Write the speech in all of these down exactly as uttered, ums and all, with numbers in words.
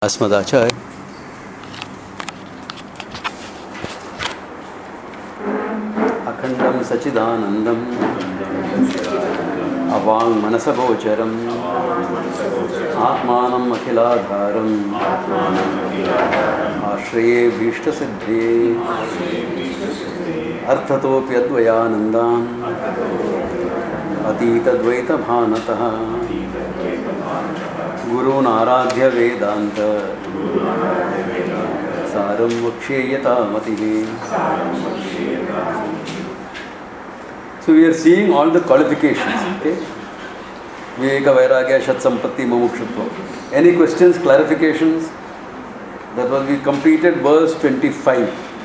अस्मदाचार्य अखंडं सच्चिदानंदं अवांग मनसगोचरम् आत्मानं अखिलाधारम् आश्रये भीष्टसिद्धये अर्थतोऽप्यद्वयानन्दान् अतीतद्वैतभानतः गुरून् आराध्य वेदांत सारं वक्ष्ये यथामतिः. So we are seeing all the qualifications. Okay? Viveka, Vairagya, Shat Sampatti, Mumukshutva. Any questions, clarifications? That was we completed verse twenty-five.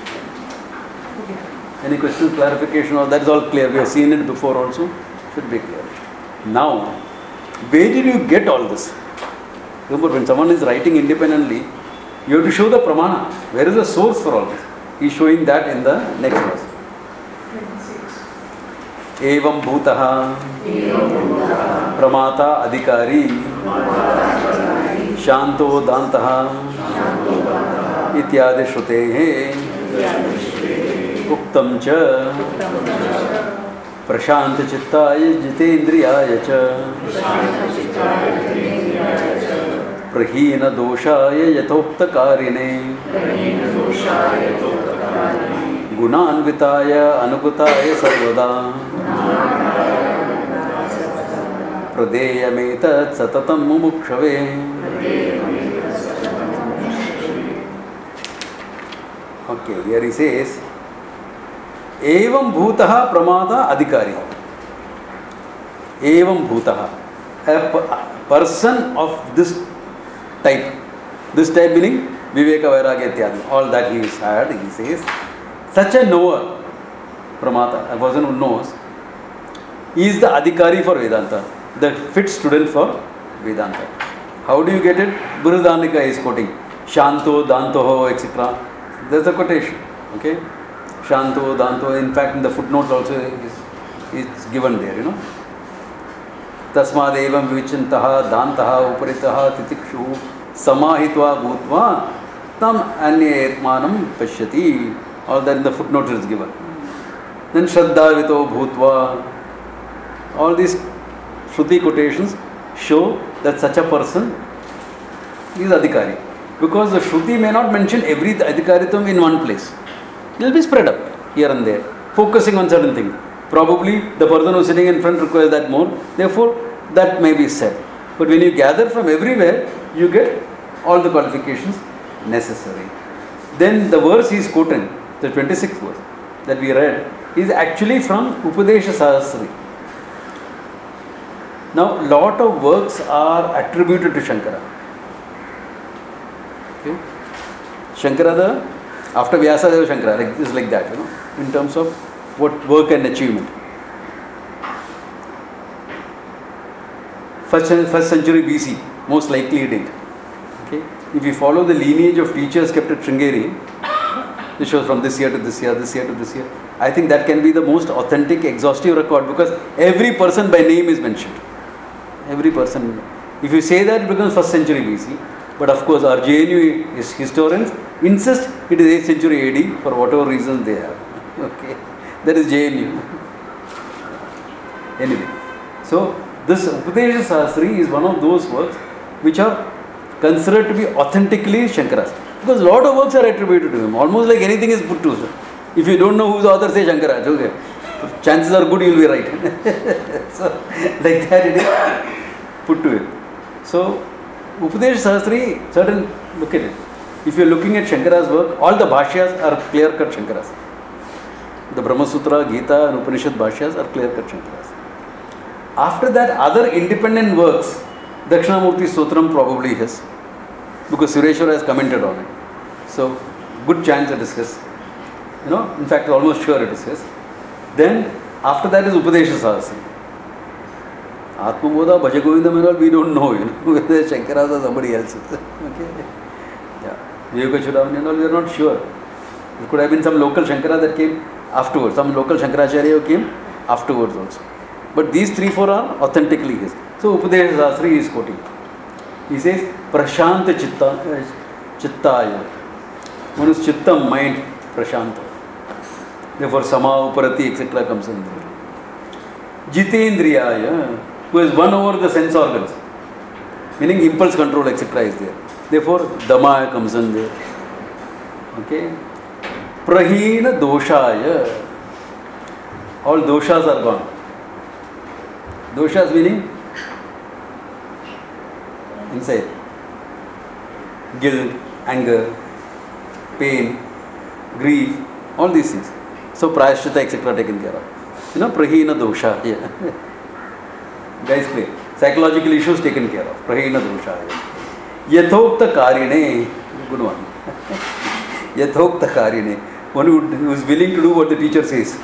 Any questions, clarification? Or that's all clear. We have seen it before also. Should be clear. Now, where did you get all this? Remember, when someone is writing independently, you have to show the pramana. Where is the source for all this? He is showing that in the next verse. Evam bhutaha pramata adhikari shanto dantaha ityadi shrutehe uktam cha prashant chittaya jitendriyaya cha प्रहीन दोषाय यथोक्तकारिणे गुणान्विताय अनुगताय सर्वदा प्रदेयमेतत् सततं मुमुक्षवे. Okay, here he says एवं भूतः प्रमादा अधिकारी. एवं भूतः, a person of this type. This type meaning Viveka, Vairagya, Ityadi. All that he has had, he says. Such a knower, Pramata, a person who knows, he is the Adhikari for Vedanta, the fit student for Vedanta. How do you get it? Buradanika is quoting. Shanto, Dantoho, et cetera. There's a quotation. Okay? Shanto, Danto. In fact, in the footnotes also is, is given there, you know. तस्मादेवं विचिन्तः दान्तः उपरितः तितिक्षु समाहित्वा भूत्वा तम अन्येत्मानं पश्यति. All that in the footnote is given. Then श्रद्धावितो भूत्वा. All these Shruti quotations show that such a person is Adhikari. Because the Shruti may not mention every Adhikaritam in one place. It will be spread up here and there, focusing on certain things. Probably the person who is sitting in front requires that more. Therefore, that may be said. But when you gather from everywhere, you get all the qualifications necessary. Then the verse he is quoting, the twenty-sixth verse that we read, is actually from Upadesha Sahasri. Now, lot of works are attributed to Shankara. Okay? Shankara, the, after Vyasadeva Shankara, like, is like that, you know, in terms of what work and achievement. First, first century B C, most likely it did. Okay? If you follow the lineage of teachers kept at Sringeri, this shows from this year to this year, this year to this year. I think that can be the most authentic, exhaustive record because every person by name is mentioned. Every person. If you say that, it becomes first century B C. But of course, our J N U historians insist it is eighth century A D for whatever reasons they have. Okay, that is J N U. Anyway, so this Upadesha Sahasri is one of those works which are considered to be authentically Shankara's. Because a lot of works are attributed to him. Almost like anything is put to him. If you don't know who the author, say Shankara. Okay. Chances are good you will be right. So, like that it is put to him. So, Upadesha Sahasri, certain, look at it. If you are looking at Shankara's work, all the bhashyas are clear-cut Shankaras. The Brahma Sutra, Gita and Upanishad bhashyas are clear-cut Shankaras. After that, other independent works, Dakshinamurti Stotram probably has, because Sureshwara has commented on it. So, good chance it is his. You know, in fact, almost sure it is his. Then, after that is Upadesha Sahasri. Atmabodha, Bhajagovindam and all, we don't know, you know, whether Shankara or somebody else. Okay? Yeah. Viveka Chudamani and all, we are not sure. It could have been some local Shankara that came afterwards. Some local Shankaracharya who came afterwards also. But these three, four are authentically his. So Upadesha Sahasri is quoting. He says, Prashanta Chitta, Chittaya. One is Chittam, mind, Prashanta. Therefore, Sama, Uparati, et cetera comes in there. Jitendriyaya, who has won over the sense organs, meaning impulse control, et cetera is there. Therefore, Dama comes in there. Okay? Prahina Doshaya. All doshas are gone. Doshas meaning inside. Guilt, anger, pain, grief, all these things. So prayashrita, et cetera taken care of. You know, prahina dosha. Yeah. Guys play. Psychological issues taken care of. Prahina dosha. Yathokta karine. Good one. Yathokta karine. One who is willing to do what the teacher says.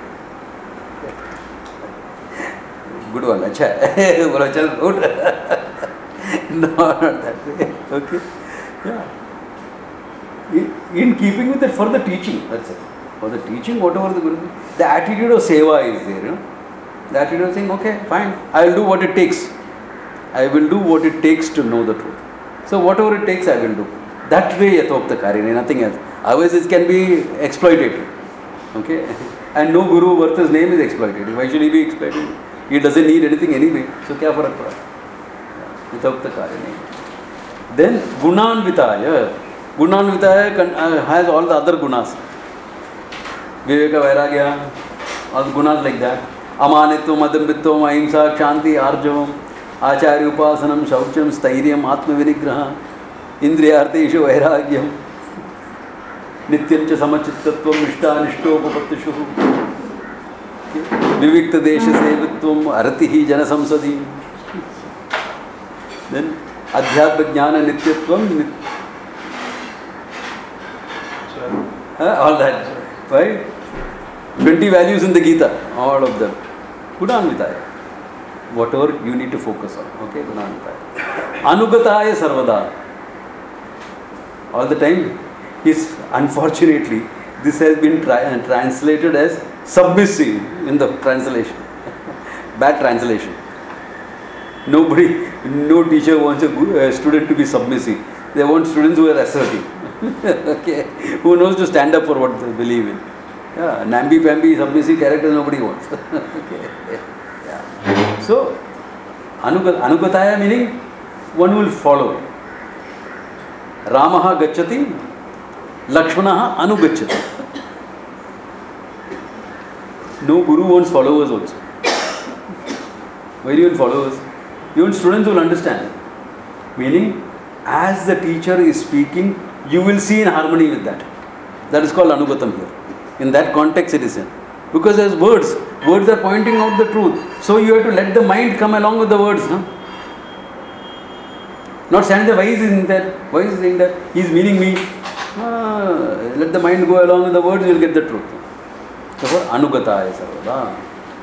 Good one. Acha. Good. No, not that way. Okay. Yeah. In, in keeping with that, for the teaching, that's it. For the teaching, whatever the Guru, the attitude of seva is there, you know. The attitude of saying, okay, fine, I will do what it takes. I will do what it takes to know the truth. So whatever it takes, I will do. That way, yathokta karine, nothing else. Otherwise, it can be exploitative. Okay? And no Guru worth his name is exploitative. Why should he be exploitative? He doesn't need anything anyway. So, kya farak pada? Yathokta karine. Then, gunanvitaya. Gunanvitaya has all the other gunas. Viveka, Vairagya, all the gunas like that. Amanitvam, Adambitvam, Ahimsa, Kshanti, Arjavam, Acharya Upasanam, Shaucham, Stairyam, Atma Vinigraha, Indriyarteshu, Vairagyam, Nityam cha Samachittatvam, Nishta, Nishtopapattishu, Vivikta Desha Sevitvam, Aratihi, Janasamsadi. Then, Adhyatma Jnana Nityatvam, all that. Right? twenty values in the Gita, all of them. Gunanvitaya. Whatever you need to focus on. Okay, Gunanvitaya. Anugataya Sarvada. All the time, is unfortunately, this has been tra- translated as submissive in the translation. Bad translation. Nobody, no teacher wants a, a student to be submissive. They want students who are assertive. Okay, who knows to stand up for what they believe in. Yeah, namby-pamby, submissive characters nobody wants. Okay. Yeah. So, anugataya meaning one will follow. Ramaha gacchati, Lakshmanaha anugacchati. No Guru wants followers also. Why do you want followers? You want students who will understand. Meaning, as the teacher is speaking, you will see in harmony with that. That is called anugatam here. In that context it is in. Because there's words. Words are pointing out the truth. So you have to let the mind come along with the words. No? Not stand there, why is he saying that? Why is he saying that? He is meaning me. Ah, let the mind go along with the words, you will get the truth. Therefore, anugataya sarvada.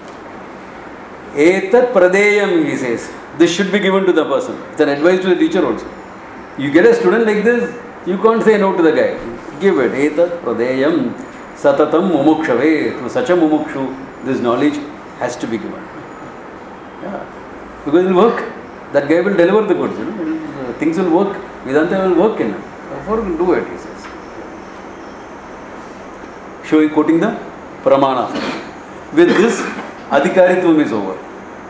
Etat pradeyam, he says. This should be given to the person. It's an advice to the teacher also. You get a student like this, you can't say no to the guy. Give it. Etat pradeyam satatam mumukshave. To such a mumukshu, this knowledge has to be given. Yeah. Because it will work. That guy will deliver the goods. You know? Things will work. Vedanta will work in it. Therefore, will do it, he says. Showing, quoting the Pramana. With this, Adhikaritvam is over.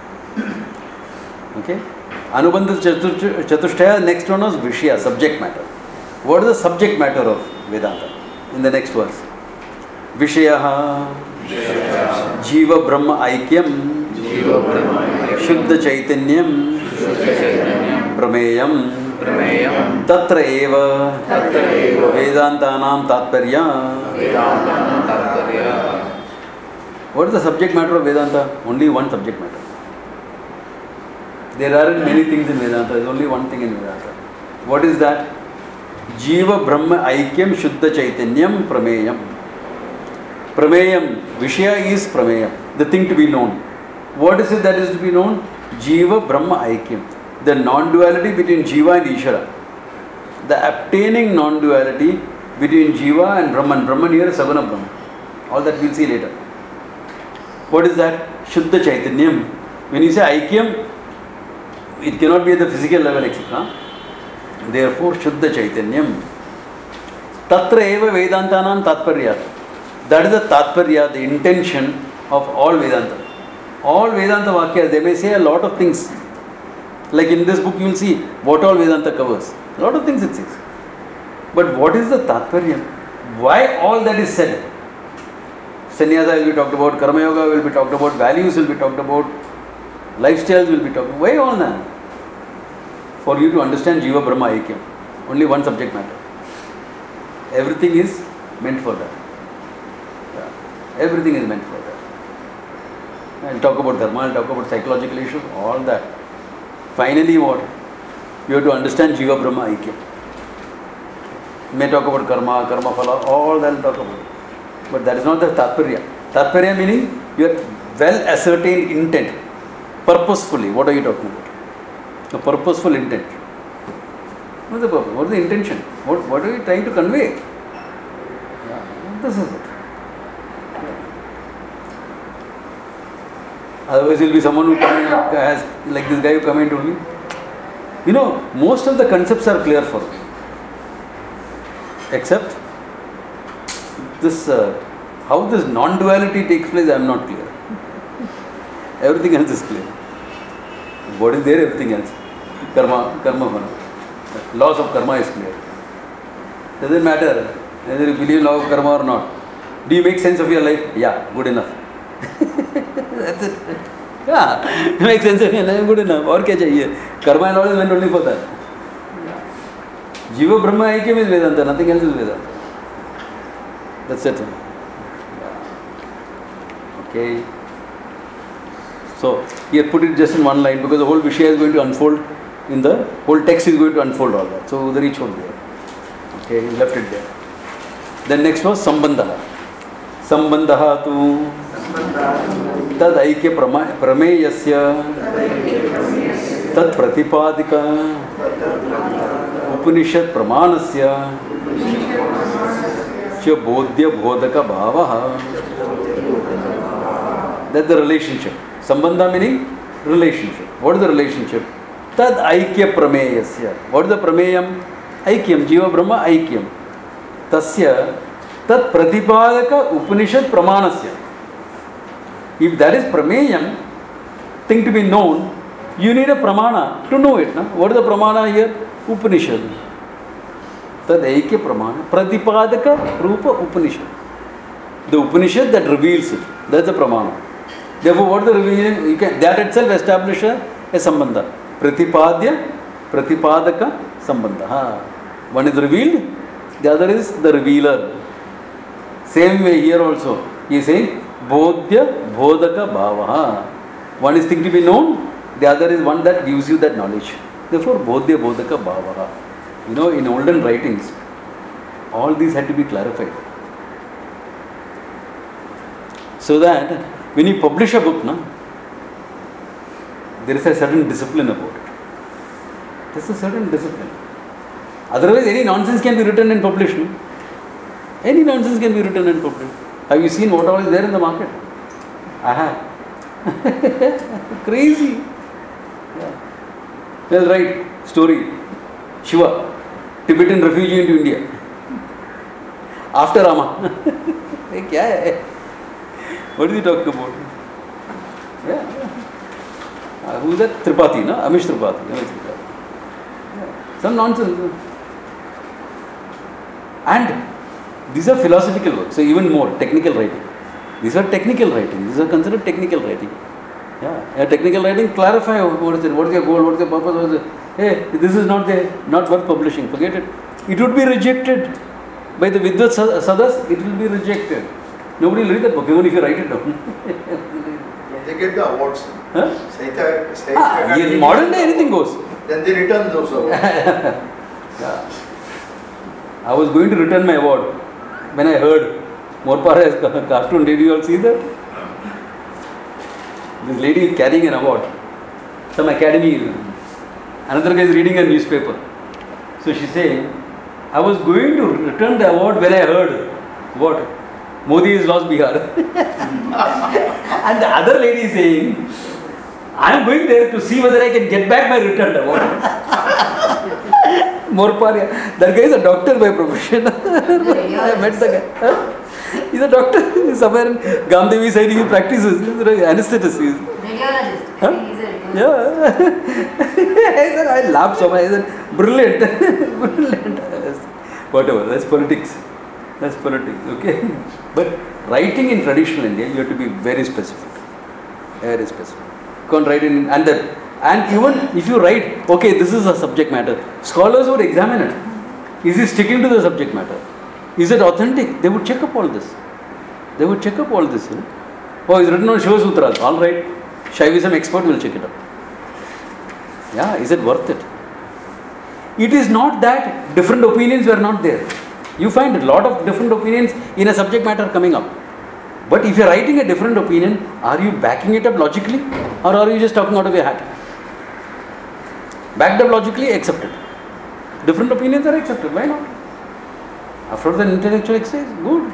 Okay? Anubandha Chatushtaya, next one was Vishya, subject matter. What is the subject matter of Vedanta? In the next verse. Vishayaha Jiva Brahma Aikyam Shuddha Chaitanyam Prameyam Tatra Eva Vedantanam Tatparya. What is the subject matter of Vedanta? Only one subject matter. There aren't many things in Vedanta. There is only one thing in Vedanta. What is that? Jiva Brahma Aikyam Shuddha Chaitanyam Prameyam. Prameyam. Vishya is Prameyam. The thing to be known. What is it that is to be known? Jiva Brahma Aikyam. The non-duality between Jiva and Ishvara. The obtaining non-duality between Jiva and Brahman. Brahman here is Saguna Brahman. All that we'll see later. What is that? Shuddha Chaitanyam. When you say Aikyam, it cannot be at the physical level, et cetera. Therefore, Shuddha Chaitanyam. Tatra eva Vedantanam Tatparyat. That is the Tatparya, the intention of all Vedanta. All Vedanta Vakyas, they may say a lot of things. Like in this book, you will see what all Vedanta covers. A lot of things it says. But what is the Tatparya? Why all that is said? Sannyasa will be talked about, Karma Yoga will be talked about, values will be talked about, lifestyles will be talked about. Why all that? For you to understand Jiva Brahma Aikyam. Only one subject matter. Everything is meant for that. Yeah. Everything is meant for that. I'll talk about dharma, I'll talk about psychological issues, all that. Finally what? You have to understand Jiva Brahma Aikyam. You may talk about karma, karma phala, all that I'll talk about. But that is not the Tatparya. Tatparya meaning your well ascertained intent. Purposefully. What are you talking about? A purposeful intent. What is the purpose? What is the intention? What, what are you trying to convey? Yeah. This is it. Otherwise, there will be someone who come and has, like this guy who come and told me, you know, most of the concepts are clear for me. Except this, uh, how this non-duality takes place, I am not clear. Everything else is clear. What is there? Everything else. Karma, karma phala. Laws of karma is clear. Doesn't matter whether you believe in law of karma or not. Do you make sense of your life? Yeah, good enough. That's it. Yeah, you make sense of your life, good enough. Or kya chahiye? Karma and all is meant only for that. Jiva Brahma Aikyam is Vedanta, nothing else is Vedanta. That's it. Okay. So, here put it just in one line because the whole Vishaya is going to unfold in the whole text is going to unfold all that. So, udhar hi chhod diya. Okay, he left it there. Then next was Sambandha. Sambandha tu tad aikya prameyasya tad pratipadika Upanishad pramanasya cha bodhya bodhaka bhavaha. That's the relationship. Sambandha meaning relationship. What is the relationship? Tad aikya prameyasya. What is the prameyam? Aikyam. Jiva Brahma Aikyam. Tasya tad pratipadaka Upanishad pramanasya. If that is prameyam, thing to be known, you need a pramana to know it. No? What is the pramana here? Upanishad. Tad aikya pramana. Pratipadaka rupa Upanishad. The Upanishad that reveals it. That's the pramana. Therefore, what is the revealing? You can, that itself establishes a, a sambandha. Pratipadya, pratipadaka, sambandha. Ha. One is revealed, the other is the revealer. Same way here also. He is saying, bodhya, bodhaka, bhavaha. One is thing to be known, the other is one that gives you that knowledge. Therefore, bodhya, bodhaka, bhavaha. You know, in olden writings, all these had to be clarified. So that when you publish a book, no, there is a certain discipline about it. There is a certain discipline. Otherwise, any nonsense can be written and published. No? Any nonsense can be written and published. Have you seen what all is there in the market? I have. Crazy. Yeah. Well, right. Story. Shiva, Tibetan refugee into India. After Rama. What is he talking about? Yeah. Uh, who is that? Tripathi, no? Amish Tripathi. Yeah. Some nonsense. And these are philosophical works, so even more technical writing. These are technical writing. These are considered technical writing. Yeah, yeah, technical writing. Clarify what is it? What is your goal? What is your purpose? What is it? Hey, this is not the not worth publishing. Forget it. It would be rejected by the Vidvat Sadas. It will be rejected. Nobody will read that book even if you write it down. They get the awards. Huh? Sahitya, Sahitya ah, in modern day, anything goes. Then they return those awards. Yeah. I was going to return my award when I heard Morpara's cartoon. Did you all see that? This lady is carrying an award. Some academy. Another guy is reading a newspaper. So she said, I was going to return the award when I heard what? Modi has lost Bihar. And the other lady is saying, I am going there to see whether I can get back my returned award. Morparia. That guy is a doctor by profession. I met the guy. Huh? He's a doctor. He's somewhere in Gamdevi side. He practices. He's an anesthetist. He's Radiologist. Huh? I think he's a radiologist. Yeah. I said, I laughed so much. I said, brilliant. Brilliant. Yes. Whatever. That's politics. That's politics. Okay. But writing in traditional India, you have to be very specific. Very specific. You can't write in and that. And even if you write, okay, this is a subject matter, scholars would examine it. Is he sticking to the subject matter? Is it authentic? They would check up all this. They would check up all this. You know? Oh, it's written on Shiva Sutras. All right. Shaivism expert will check it up. Yeah, is it worth it? It is not that different opinions were not there. You find a lot of different opinions in a subject matter coming up. But if you are writing a different opinion, are you backing it up logically? Or are you just talking out of your hat? Backed up logically, accepted. Different opinions are accepted. Why not? After the intellectual exercise, good.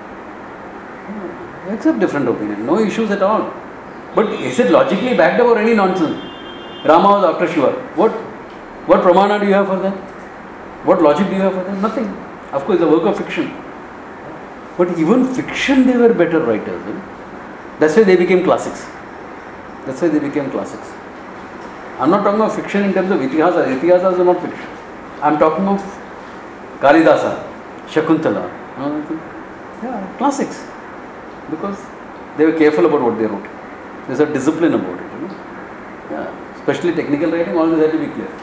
Accept different opinion. No issues at all. But is it logically backed up or any nonsense? Rama was after Shiva. What, what pramana do you have for that? What logic do you have for that? Nothing. Of course, it's a work of fiction. But even fiction, they were better writers. You know? That's why they became classics. That's why they became classics. I'm not talking of fiction in terms of itihasa. Itihasas are not fiction. I'm talking of Kalidasa, Shakuntala. Yeah, classics. Because they were careful about what they wrote. There's a discipline about it. You know? Yeah. Especially technical writing, all this has to be clear.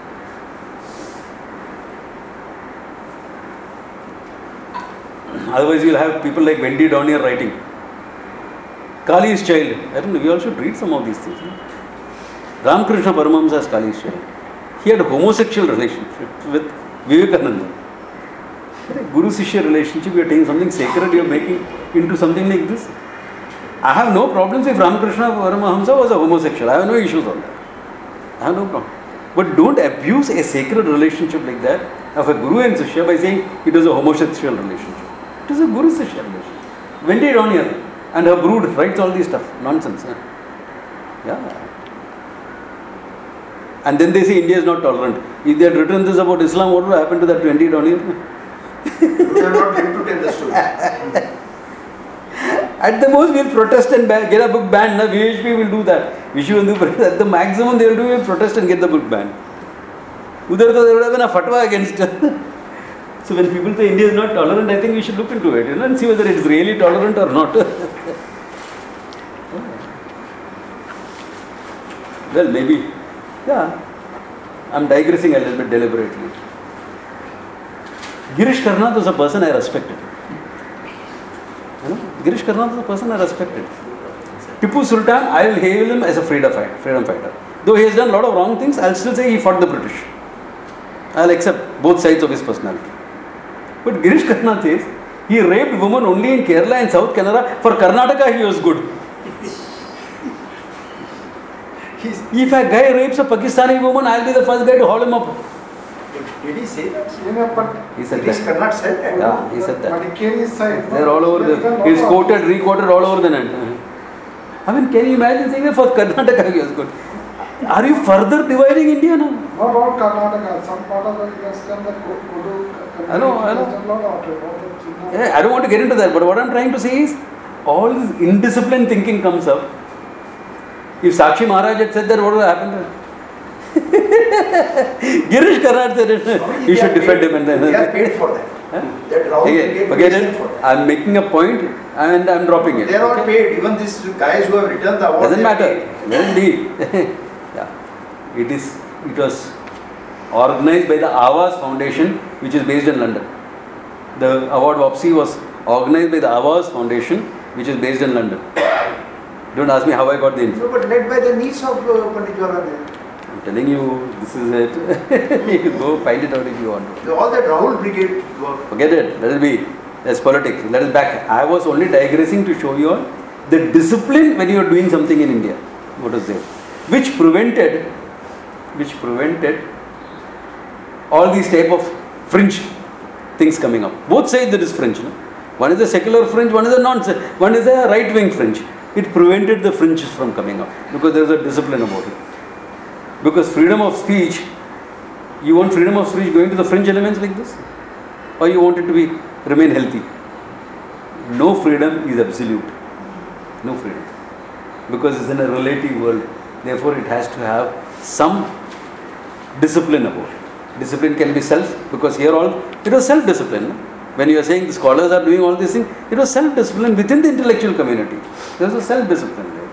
Otherwise, you'll have people like Wendy Donier writing. Kali's child. I don't know, we all should read some of these things. You know? Ramakrishna Paramahamsa's Kali's child. He had a homosexual relationship with Vivekananda. Guru Sishya relationship, you are taking something sacred, you are making into something like this. I have no problems if Ramakrishna Paramahamsa was a homosexual. I have no issues on that. I have no problem. But don't abuse a sacred relationship like that of a Guru and Sishya by saying it was a homosexual relationship. It is a Guru Sishya relationship. Wendy Donier and her brood writes all this stuff. Nonsense. Huh? Yeah. And then they say India is not tolerant. If they had written this about Islam, what would happen to that Wendy Donier? You are not going to tell the story. At the most, we'll protest and ban, get a book banned. Now, V H P will do that. At the maximum, they will do is protest and get the book banned. Udhar to there would have been a fatwa against it. So when people say India is not tolerant, I think we should look into it, you know, and see whether it is really tolerant or not. Well, maybe, yeah. I'm digressing a little bit deliberately. Girish Karnad was a person I respected. You know, Girish Karnad was a person I respected. Tipu Sultan, I will hail him as a freedom fighter. Freedom fighter. Though he has done a lot of wrong things, I'll still say he fought the British. I'll accept both sides of his personality. But Girish Karnad says he raped women only in Kerala and South Canara. For Karnataka, he was good. If a guy rapes a Pakistani woman, I'll be the first guy to haul him up. Did he say that? Yeah, but He said Girish that. Karnad said that. Yeah, he said that. But he his side. They're all over the. It's quoted, re-quoted all over the net. I mean, can you imagine saying that for Karnataka he was good? Are you further dividing India now? Not all Karnataka, some part of the western, the Kudu. I know, I know. Yeah, I don't want to get into that, but what I'm trying to say is, all this indisciplined thinking comes up. If Sakshi Maharaj had said that, what would have happened? Girish Karnad said it. You should defend him. And then They are paid for that. Huh? That Rahul Again, gave forget permission it. for that. I'm making a point and I'm dropping it. They are all Okay? paid. Even these guys who have returned the award. Doesn't they are matter. paid. Let it be. Yeah. It is. It was organized by the Awas Foundation, which is based in London. The award Wapsi was organized by the Awas Foundation, which is based in London. Don't ask me how I got the info. No, but led by the niece of uh, Pandit Jawaharlal. I'm telling you, this is it. You go find it out if you want to. All that Rahul Brigade work. Forget it. Let it be. That's politics. Let us back. I was only digressing to show you all the discipline when you are doing something in India. What is there? Which prevented, which prevented all these type of fringe things coming up. Both sides there is fringe. No? One is a secular fringe, one is a non one is a right wing fringe. it prevented the fringes from coming up because there was a discipline about it. Because freedom of speech, you want freedom of speech going to the fringe elements like this? Or you want it to be remain healthy? No freedom is absolute. No freedom. Because it's in a relative world. Therefore, it has to have some discipline about it. Discipline can be self, because here all, it was self-discipline. No? When you are saying the scholars are doing all these things, it was self-discipline within the intellectual community. There was a self-discipline there.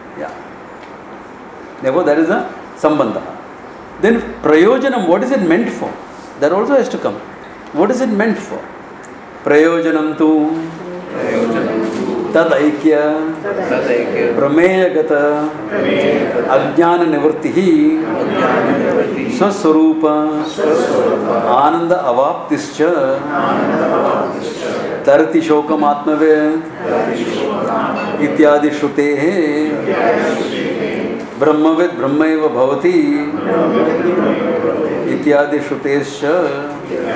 Yeah. Therefore, that is a sambandha. Then prayojanam, what is it meant for? That also has to come. What is it meant for? Prayojanam tu tad aikya prameyagata ajnana nivrittihi swaswarupa ananda avaptischa tarati shokam atmaved ityadi shrutehe brahmavid brahmaiva bhavati ityadi shrutescha.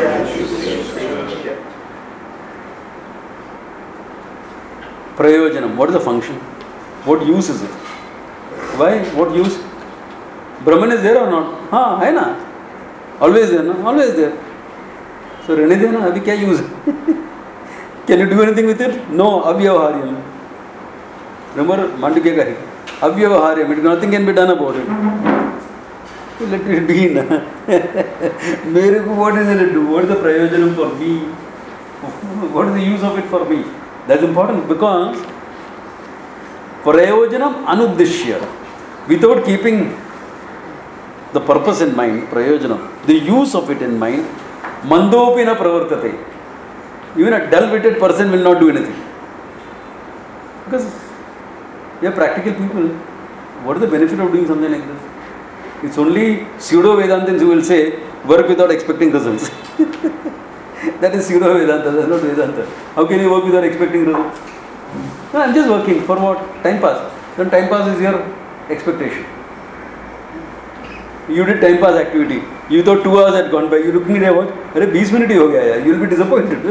Prayojanam, what is the function? What use is it? Why? What use? Brahman is there or not? Ha, hai na? Always there, no? Always there. So, rehne de na, abhi kya use? Can you do anything with it? No, avyavaharyam. Remember, Mandukya Kahi. Avyavaharyam, nothing can be done about it. Let it be na. Mere ko what is it to do? What is the prayojanam for me? What is the use of it for me? That's important because prayojanam anuddishya, without keeping the purpose in mind, prayojanam, the use of it in mind, mandopi na pravartate. Even a dull-witted person will not do anything. Because we are practical people. What is the benefit of doing something like this? It's only pseudo-Vedantins who will say, work without expecting results. That is pseudo-Vedanta, that's not Vedanta. How can you work without expecting results? No, I'm just working. For what? Time pass. Then time pass is your expectation. You did time pass activity. You thought two hours had gone by. You looking at your watch. Arey, twenty minutes ho gaya yaar. You will be disappointed.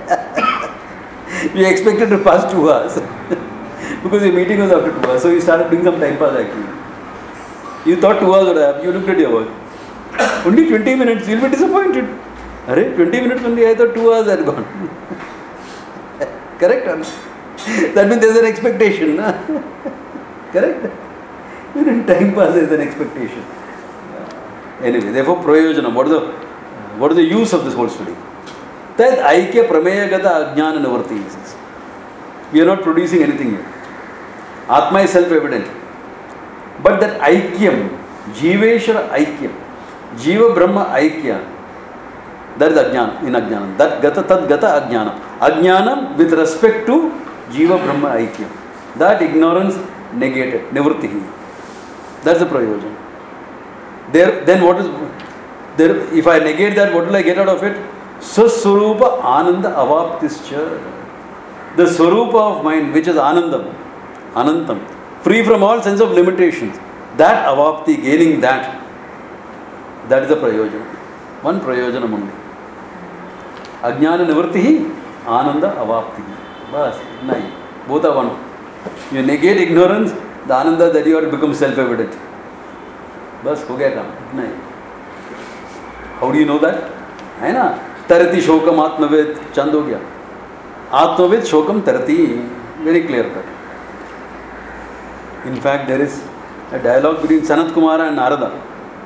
You expected to pass two hours. Because your meeting was after two hours. So you started doing some time pass activity. You thought two hours would have. You looked at your watch. Only twenty minutes. You will be disappointed. Arey, twenty minutes only. I thought two hours had gone. Correct or not? That means there is an expectation. Na? Correct? Even time pass is an expectation. Anyway, therefore, prayojanam. What is the what is the use of this whole study? Tad aikya prameyagata ajnana nivritti. We are not producing anything here. Atma is self-evident. But that aikyam, jiveshwara aikyam, jiva brahma aikya, that is ajnana, in ajnanam. That gata, tad gata ajnanam. Ajnanam with respect to jiva brahma aikyam. That ignorance negated, nivrittihi. That's the prayojan. There, then what is there? If I negate that, what will I get out of it? Swaswarupa ananda avaptischa. The swarupa of mind, which is anandam, anantam, free from all sense of limitations. That avapti, gaining that, that is the prayojanam. One prayojanam only. Ajnana nivrittihi, ananda avapti. Bas, nai. Both are one. You negate ignorance, the ananda that you are becomes self-evident. Bas, ho gaya kaam. Nahi. How do you know that? Hai na? Tarati shokam atmavid, chand ho gaya. Atmavid shokam tarati. Very clear cut. In fact, there is a dialogue between Sanat Kumara and Narada.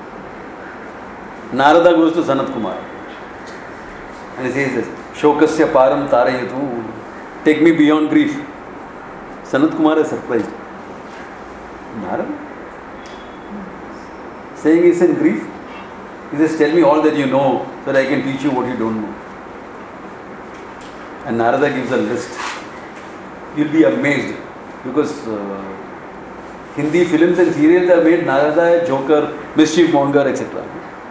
Narada goes to Sanat Kumara and he says this, Shokasya param tarayatu. Take me beyond grief. Sanat Kumara is surprised. Narada? Saying he's in grief? He says, tell me all that you know so that I can teach you what you don't know. And Narada gives a list. You'll be amazed because uh, Hindi films and serials have made Narada a joker, mischief monger, et cetera.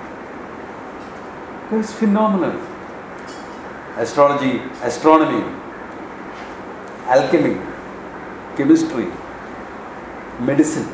It's phenomenal. Astrology, astronomy, alchemy, chemistry, medicine,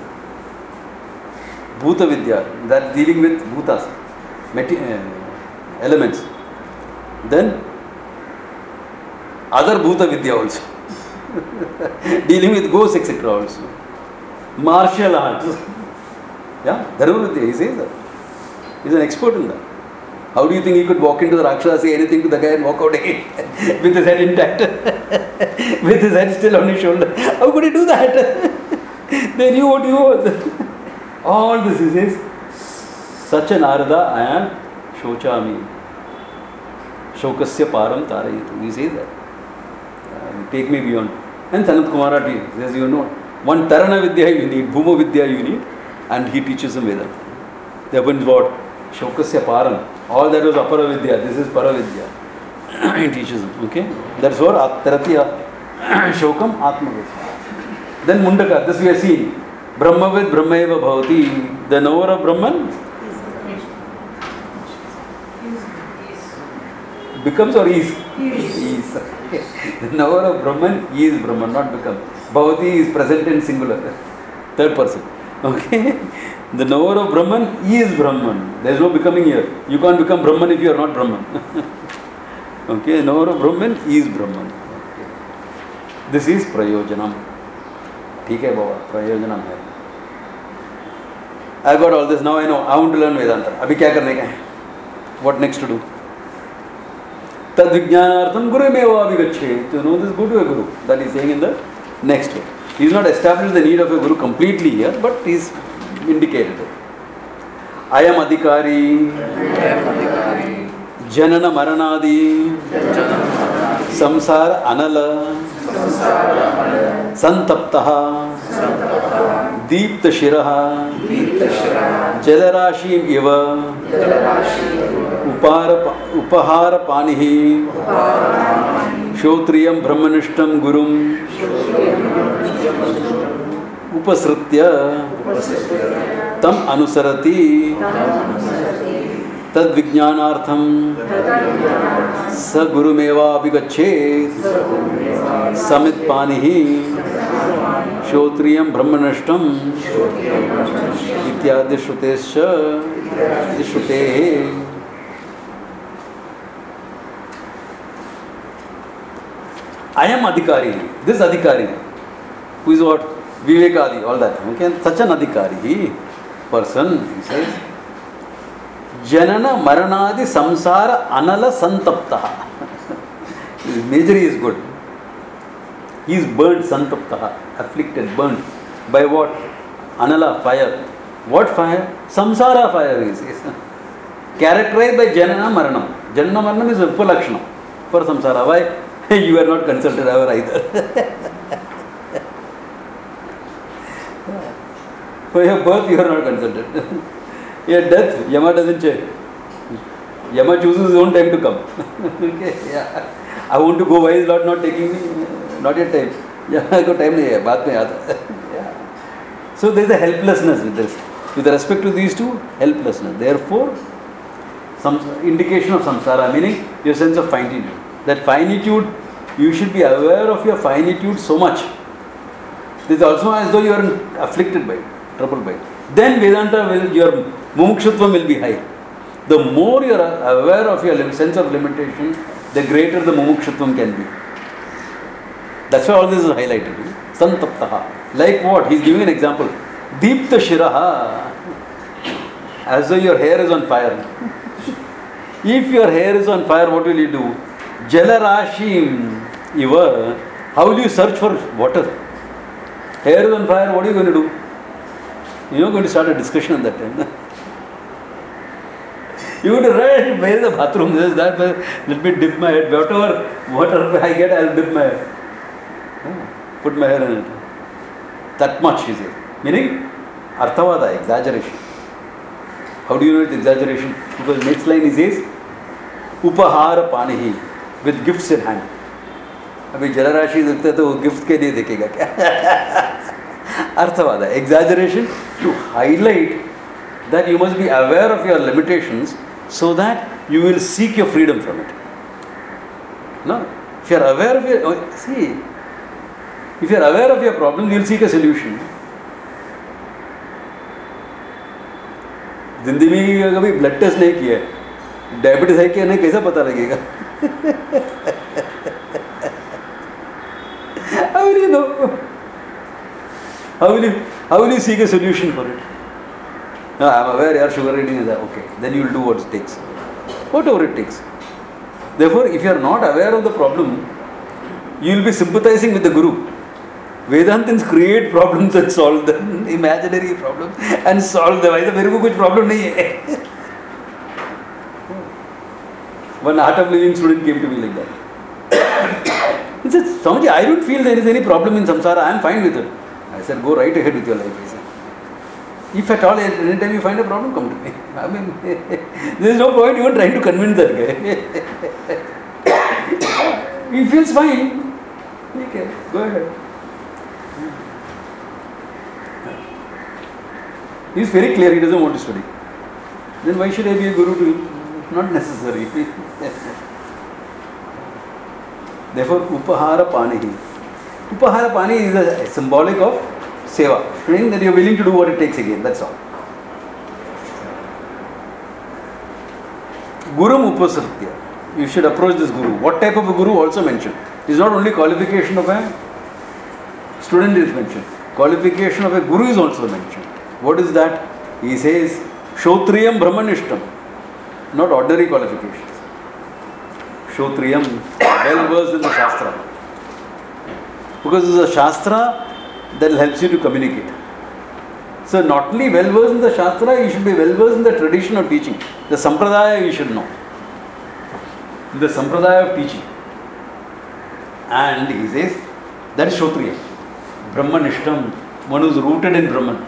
Bhuta Vidya, that dealing with bhutas, uh, elements. Then other Bhuta Vidya also. Dealing with ghosts, et cetera also. Martial arts. Yeah, Dharmavidya, he says that. He's an expert in that. How do you think he could walk into the Rakshasa, say anything to the guy and walk out again with his head intact? With his head still on his shoulder. How could he do that? They knew what he was. All this is his. Sacha Narada, I am Shochami. Shokasya param tarayitu. He says that. Uh, take me beyond. And Sanat Kumara says, you know, one Tarana Vidya you need, Bhuma Vidya you need, and he teaches him Vedanta. They happens what? Shokasya param. All that was Apara Vidya. This is Para Vidya. He teaches him. Okay? That's what Taratya Shokam Atma Vidya. Then Mundaka, this we have seen. Brahmavid Brahmaeva Bhavati. The knower of Brahman becomes or is? Is. The knower of Brahman is Brahman, not become. Bhavati is present and singular. Third person. Okay? The knower of Brahman is Brahman. There is no becoming here. You can't become Brahman if you are not Brahman. Okay? The knower of Brahman is Brahman. Okay. This is Prayojanam. ठीक है बाबा, प्रयोजनम है. I got all this, now I know. I want to learn Vedanta. अभी क्या करने का है? What next to do? तद विज्ञानार्थम गुरुमेव अभिगच्छेत्. To know this, go to a guru. That is saying in the next way. He is not established the need of a guru completely here, but he is indicated. I am adhikari, janana maranadi, samsara anala, santaptaha, deepta shiraha, jalarashim iva, upahara panihi, shotriyam brahmanishtam gurum, upasritya tam anusarati tad vijnanartham sa gurumeva abhigachet samit panihi shotriyam brahmanashtam ityadi shrutesya shrutehe. I am adhikari. This adhikari, who is what? Vivekadi, all that. Okay, such an adhikari person, he says, Janana Maranadi Samsara Anala Santaptaha. His imagery is good. He is burnt, Santaptaha, afflicted, burnt. By what? Anala, fire. What fire? Samsara fire is. Characterized by Janana Maranam. Janana Maranam is Upalakshana for Samsara. Why? You are not consulted ever either. For your birth, you are not consulted. Your death, Yama doesn't check. Yama chooses his own time to come. Okay, yeah. I want to go, why is Lord not taking me? Not yet time. Yeah, I got time nahi hai, baad mein aata. Yeah. So there is a helplessness with this. With respect to these two, helplessness. Therefore, some indication of samsara, meaning your sense of finitude. That finitude, you should be aware of your finitude so much. This is also as though you are afflicted by it, troubled by it. Then Vedanta will, your mumukshutvam will be high. The more you are aware of your sense of limitation, the greater the mumukshutvam can be. That's why all this is highlighted. Santaptaha. Like what? He is giving an example. Deepta shiraha. As though your hair is on fire. If your hair is on fire, what will you do? Jalarashim iva. How will you search for water? Hair is on fire, what are you going to do? You are going to start a discussion at that time. You would right, where is the bathroom? This, that, let me dip my head. Whatever water I get, I will dip my head. Put my hair in it. That much is it. Meaning, arthavada, exaggeration. How do you know it's exaggeration? Because next line he says, upahara panihi, with gifts in hand. अभी जलराशि देखते तो वो gift के लिए देखेगा क्या? अर्थवाद है, exaggeration to highlight that you must be aware of your limitations so that you will seek your freedom from it. No, if you are aware of your, see, if you are aware of your problem, you will seek a solution. जिंदगी में कभी blood test नहीं किया, diabetes है क्या नहीं, कैसा पता लगेगा? How will you, how will you seek a solution for it? No, I am aware your sugar reading is that. Okay, then you will do what it takes. Whatever it takes. Therefore, if you are not aware of the problem, you will be sympathizing with the Guru. Vedantins create problems and solve them, imaginary problems, and solve them. ऐसा मेरे को कुछ problem नहीं है. One art of living student came to me like that. He said, Swamiji, I don't feel there is any problem in samsara. I am fine with it. I said, go right ahead with your life. He said, if at all, any time you find a problem, come to me. I mean, there is no point even trying to convince that guy. He feels fine. Okay, go ahead. He is very clear, he doesn't want to study. Then why should I be a guru to him? Not necessary. Therefore, upahara panihi. Upahara pani is a symbolic of seva, meaning that you are willing to do what it takes again, that's all. Gurum upasritya. You should approach this guru. What type of a guru also mentioned. It is not only qualification of a student is mentioned. Qualification of a guru is also mentioned. What is that? He says, Shotriyam Brahmanishtam. Not ordinary qualifications. Shotriyam, well versed in the Shastra. Because it is a Shastra that helps you to communicate. So not only well versed in the Shastra, you should be well versed in the tradition of teaching. The Sampradaya you should know. The Sampradaya of teaching. And he says, that is Shotriyam. Brahmanishtam, one who is rooted in Brahman.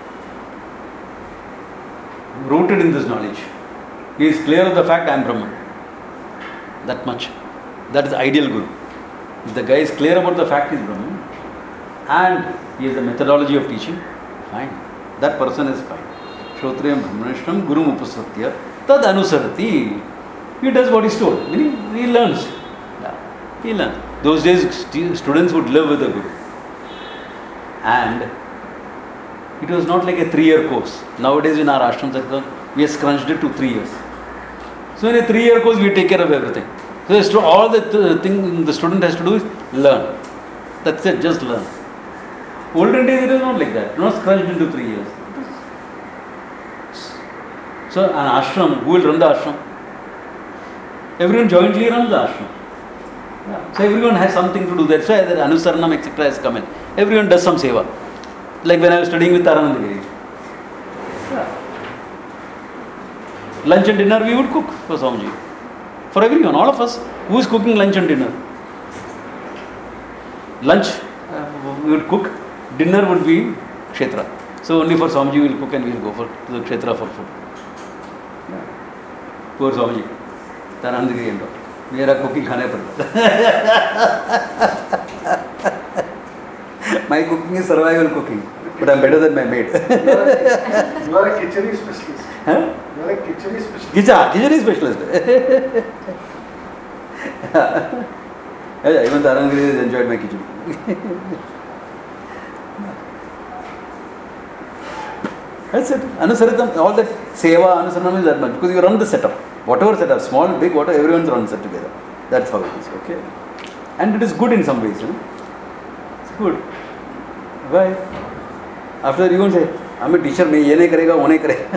Rooted in this knowledge. He is clear of the fact I am Brahman. That much. That is the ideal guru. If the guy is clear about the fact he is Brahman and he has the methodology of teaching, fine. That person is fine. Shotriyam Brahmanishtam Gurum Upasatya Tad Anusarati. He does what he is told. Meaning he learns. Yeah. He learns. Those days st- students would live with the guru. And it was not like a three-year course. Nowadays in our ashram circle, we have scrunched it to three years. So in a three-year course, we take care of everything. So all the th- thing the student has to do is learn. That's it, just learn. Olden days it was not like that. Not scrunched into three years. So an ashram, who will run the ashram? Everyone jointly runs the ashram. Yeah. So everyone has something to do. That's why the Anusaranam et cetera has come in. Everyone does some seva. Like when I was studying with Taranandagiri. Yeah. Lunch and dinner we would cook for Swamiji. For everyone, all of us. Who is cooking lunch and dinner? Lunch uh, we would cook. Dinner would be Kshetra. So only for Swamiji we will cook and we will go for to the Kshetra for food. Yeah. Poor Swamiji. Taranandagiri and all. मेरा cooking खाने पड़ता. My cooking is survival cooking, but I am better than my maid. You are a kitchen specialist. Huh? You are a kitchen specialist. Kitchen, kitchen specialist. Yeah, even Taranagiri has enjoyed my kitchen. That's it. Anusaritam, all that seva, anusaranam is that much because you run the setup. Whatever setup, small, big, whatever, everyone runs it together. That's how it is. Okay, and it is good in some ways. You know? It's good. Why? After that you won't say, I'm a teacher, मैं ये नहीं करेगा, वो नहीं करेगा.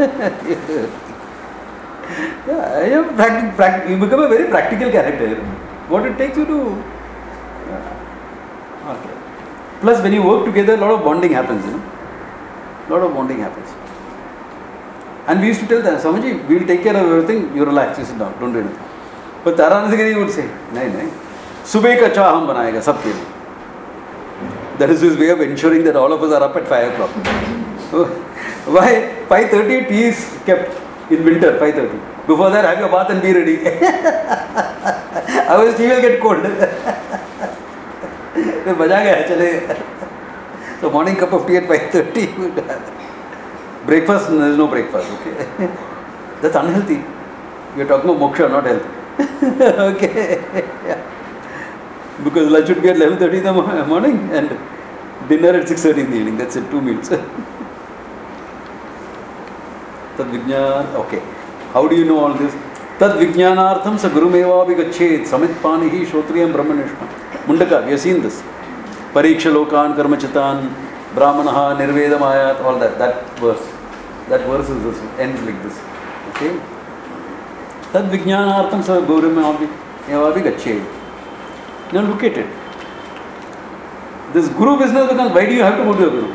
Yeah, you, practic, practic, you become a very practical character. What it takes you to. Yeah. Okay. Plus, when you work together, a lot of bonding happens. You know, a lot of bonding happens. And we used to tell them, Swamiji, we will take care of everything. You relax, you sit down, don't do anything. But Taranagiri would say, nahi, nahi. Subah ka cha hum banayega sab ke liye. That is his way of ensuring that all of us are up at five o'clock. So, why? five thirty tea is kept in winter, five thirty. Before that, have your bath and be ready. Otherwise, tea will get cold. So, morning cup of tea at five thirty. Breakfast, there is no breakfast. Okay, that's unhealthy. We are talking about moksha, not health. Okay. Yeah. Because lunch should be at eleven thirty in the morning and dinner at six thirty in the evening. That's it, two meals. Tad Vijnana, okay. How do you know all this? Tad Vijnanartham sa Gurumeva vigachet samitpanihi shotriyam brahmanishma. Mundaka, we have seen this. Pariksha lokan karmachitan Brahmanaha, Nirvedamayat, all that, that verse. That verse is this, ends like this. Okay? Tad Vijnanartham sa Gauram Evavi Gache. Now look at it. This Guru business becomes, why do you have to go to a Guru?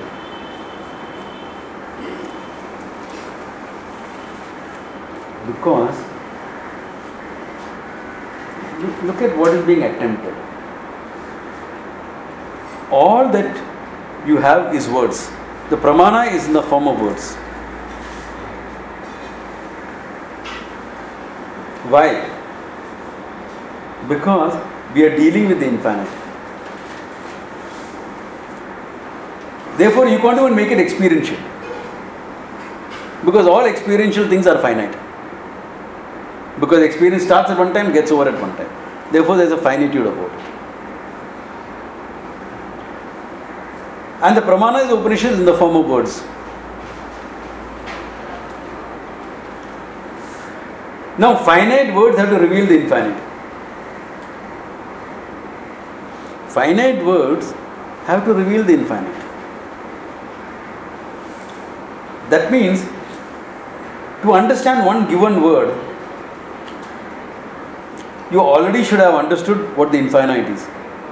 Because look, look at what is being attempted. All that you have is words. The pramana is in the form of words. Why? Because we are dealing with the infinite. Therefore, you can't even make it experiential. Because all experiential things are finite. Because experience starts at one time, gets over at one time. Therefore, there is a finitude about it. And the pramana is Upanishad in the form of words. Now, finite words have to reveal the infinite. Finite words have to reveal the infinite. That means, to understand one given word, you already should have understood what the infinite is.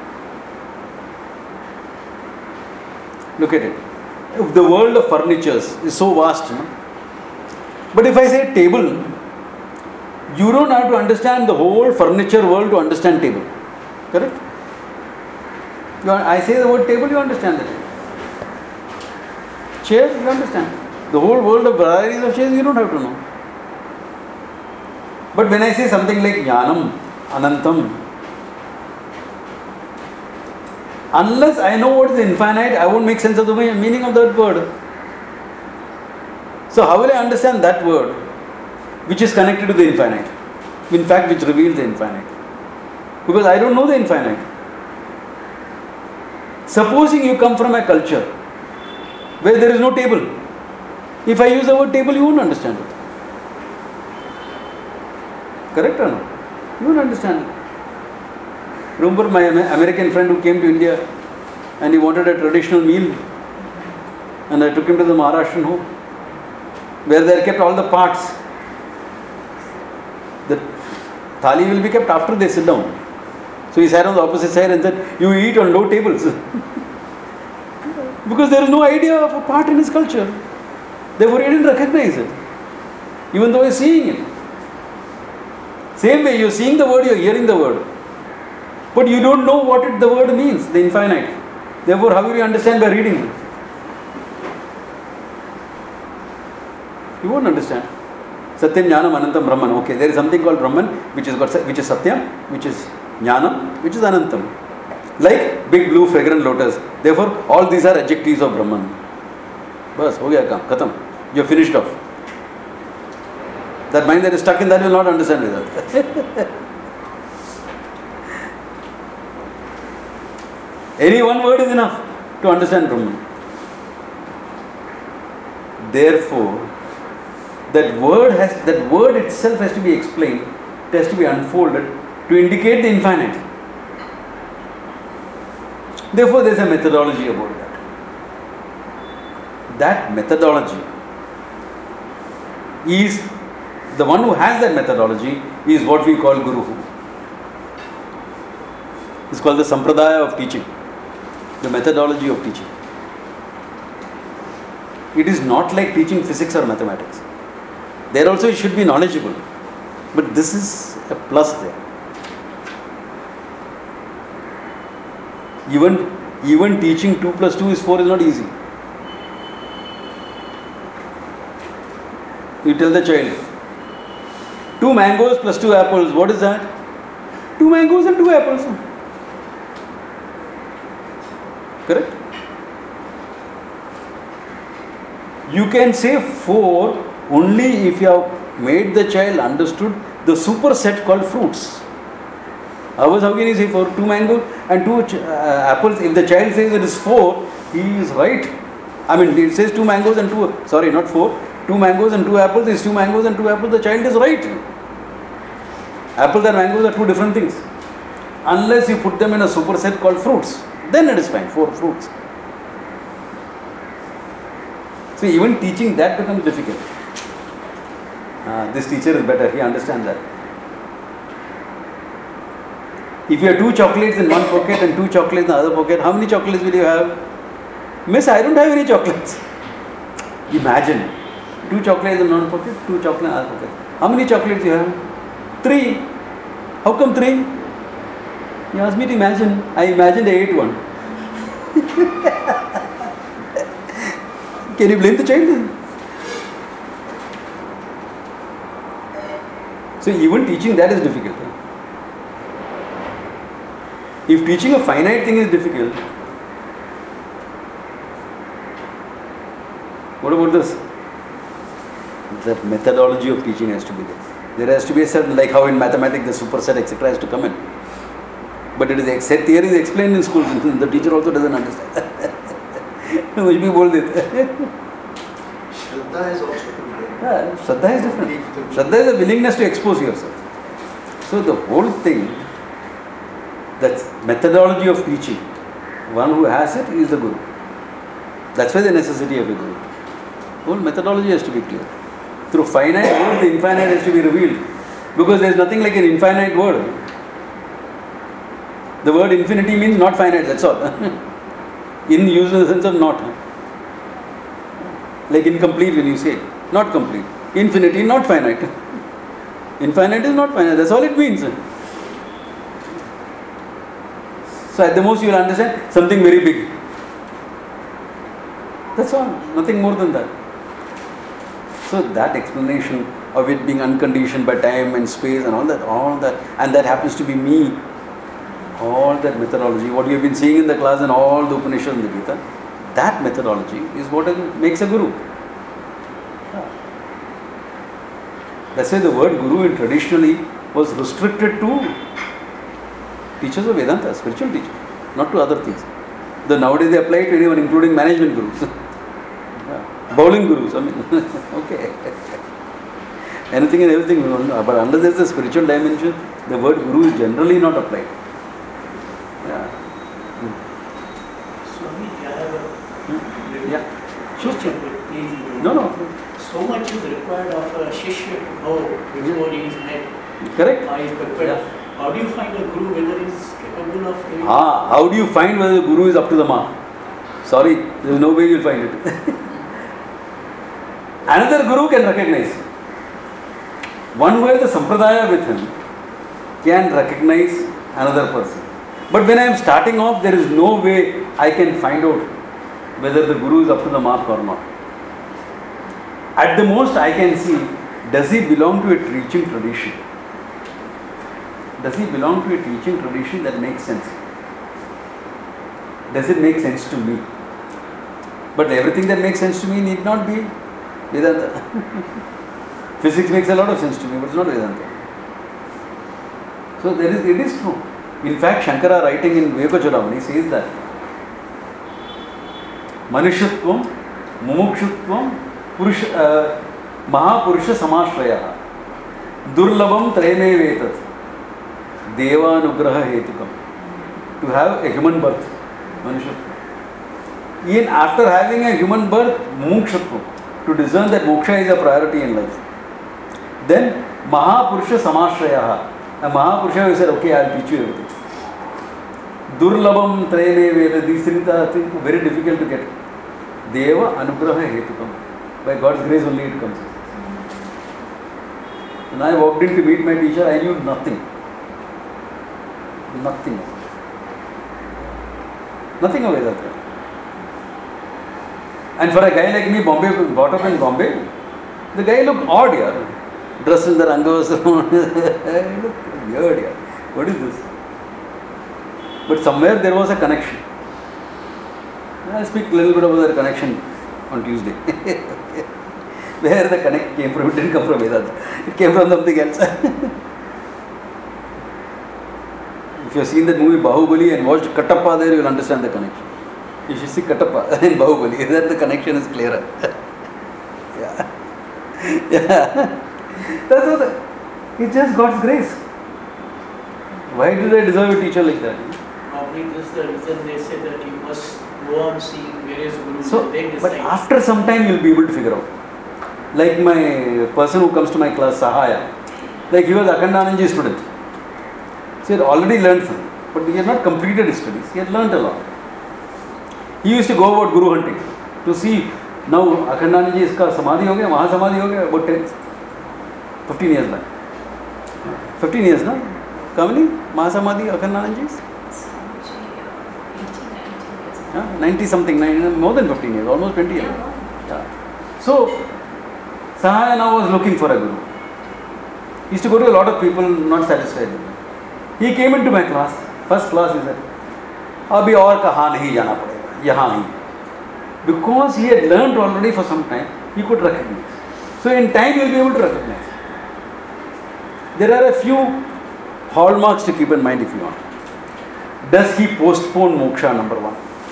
Look at it. If the world of furnitures is so vast, no? But if I say table, you don't have to understand the whole furniture world to understand table. Correct? You are, I say the word table, you understand that. Chair, you understand. The whole world of varieties of chairs, you don't have to know. But when I say something like Jnanam, Anantam, unless I know what is infinite, I won't make sense of the meaning of that word. So how will I understand that word which is connected to the infinite? In fact, which reveals the infinite. Because I don't know the infinite. Supposing you come from a culture where there is no table. If I use the word table, you won't understand it. Correct or no? You won't understand it. Remember my American friend who came to India and he wanted a traditional meal, and I took him to the Maharashtrian home where they kept all the parts. The thali will be kept after they sit down. So he sat on the opposite side and said, you eat on low tables. Because there is no idea of a part in his culture. Therefore he didn't recognize it. Even though he is seeing it. Same way, you are seeing the word, you are hearing the word. But you don't know what it, the word means, the infinite. Therefore, how will you understand by reading it? You won't understand. Satyam, Jnanam, Anantam, Brahman. Okay, there is something called Brahman, which is got, which is Satyam, which is Jnanam, which is Anantam. Like big blue fragrant lotus. Therefore, all these are adjectives of Brahman. Bas, ho gaya kaam, khatam. You are finished off. That mind that is stuck in that will not understand Vedanta. Any one word is enough to understand Brahman. Therefore, that word has that word itself has to be explained, it has to be unfolded to indicate the infinite. Therefore, there is a methodology about that. That methodology is the one who has that methodology is what we call Guru. It's called the Sampradaya of teaching, the methodology of teaching. It is not like teaching physics or mathematics. There also it should be knowledgeable. But this is a plus there. Even, even teaching two plus two is four is not easy. You tell the child, two mangoes plus two apples, what is that? Two mangoes and two apples. Correct? You can say four only if you have made the child understood the superset called fruits. Otherwise, how can you say four? Two mangoes and two ch- uh, apples. If the child says it is four, he is right. I mean, it says two mangoes and two, sorry, not four. Two mangoes and two apples is two mangoes and two apples. The child is right. Apples and mangoes are two different things. Unless you put them in a superset called fruits, then it is fine. Four fruits. So even teaching that becomes difficult. Uh, this teacher is better, he understands that. If you have two chocolates in one pocket and two chocolates in the other pocket, how many chocolates will you have? Miss, I don't have any chocolates. Imagine, two chocolates in one pocket, two chocolates in the other pocket. How many chocolates you have? Three. How come three? You asked me to imagine. I imagined I ate one. Can you blame the child? So even teaching that is difficult. If teaching a finite thing is difficult, what about this? The methodology of teaching has to be there. There has to be a certain, like how in mathematics the superset et cetera has to come in. But it is set theory is explained in schools. The teacher also doesn't understand. मुझ भी बोल देते हैं. Shraddha is also to be there. Yeah, Shraddha is different. Shraddha is a willingness to expose yourself. So the whole thing, that methodology of teaching, one who has it is the Guru. That's why the necessity of a Guru. Whole methodology has to be clear. Through finite word, the infinite has to be revealed. Because there is nothing like an infinite word. The word infinity means not finite, that's all. In use in the sense of not. Like incomplete when you say, not complete. Infinity, not finite. Infinite is not finite, that's all it means. So at the most you will understand something very big. That's all, nothing more than that. So that explanation of it being unconditioned by time and space and all that, all that, and that happens to be me, all that methodology, what you have been seeing in the class and all the Upanishads and the Gita, that methodology is what makes a Guru. That's why the word Guru traditionally was restricted to teachers of Vedanta, spiritual teachers, not to other things. The nowadays they apply it to anyone, including management gurus, yeah. Bowling gurus. I mean, okay, anything and everything. But unless there is a spiritual dimension, the word Guru is generally not applied. Yeah. Swami, I have a Hmm? Yeah. Sure, question, sure. please. No, no. So much is required of a Shishya to know before he is met. Correct. Or he is prepared. Yeah. How do you find a Guru whether he is capable of doing? Ah, how do you find whether the Guru is up to the mark? Sorry, there is no way you will find it. Another Guru can recognize. One who has the Sampradaya with him can recognize another person. But when I am starting off, there is no way I can find out whether the Guru is up to the mark or not. At the most, I can see, does he belong to a teaching tradition? Does he belong to a teaching tradition that makes sense? Does it make sense to me? But everything that makes sense to me need not be Vedanta. Physics makes a lot of sense to me, but it's not Vedanta. So there is, it is true. In fact, Shankara writing in Vivekachudamani says that Manushyatvam, Mumukshutvam, Purusha, uh, Mahapurusha Samashraya, Durlabam Treme Vetat, Devanugraha Hetukam. To have a human birth, Manushyatvam. Even after having a human birth, Mumukshutvam, to discern that moksha is a priority in life. Then Mahapurusha Samashraya. A Mahapurusha who said, okay, I will teach you everything. Durlabam Trayane Veda, these things are very difficult to get. Deva Anugraha Hetukam. By God's grace only it comes. When I walked in to meet my teacher, I knew nothing. Nothing. Nothing of Vedanta. And for a guy like me, Bombay, brought up in Bombay, the guy looked odd here. Dressed in the Rangavasram. He looked weird here. What is this? But somewhere there was a connection. I'll speak a little bit about that connection on Tuesday. Where the connect came from, it didn't come from Vedanta. It came from something else. If you have seen that movie Bahubali and watched Kattappa there, you will understand the connection. You should see Kattappa in Bahubali, then the connection is clearer. Yeah. Yeah. That's what the, it's just God's grace. Why do they deserve a teacher like that? Normally probably this is the reason they say that you must go on seeing various gurus So, and then but decide. after some time you'll be able to figure out. Like my person who comes to my class, Sahaya, like he was Akhandananji student. So he had already learned something, but he had not completed his studies. He had learned a lot. He used to go about guru hunting to see now Akhandananji is ka samadhi ho gaya, wahan samadhi ho gaya, about ten, fifteen years back. fifteen years, no? Kamini, Mahasamadhi, Akhandananji's? Yeah, ninety something, ninety, more than fifteen years, almost twenty years. Yeah. So, Sahaya now was looking for a guru. He used to go to a lot of people not satisfied with him. He came into my class, first class, he said, Abhi aur kahan nahi jana padega, yahan hi. Because he had learned already for some time, he could recognize. So in time he will be able to recognize. There are a few hallmarks to keep in mind if you want. Does he postpone moksha, number one?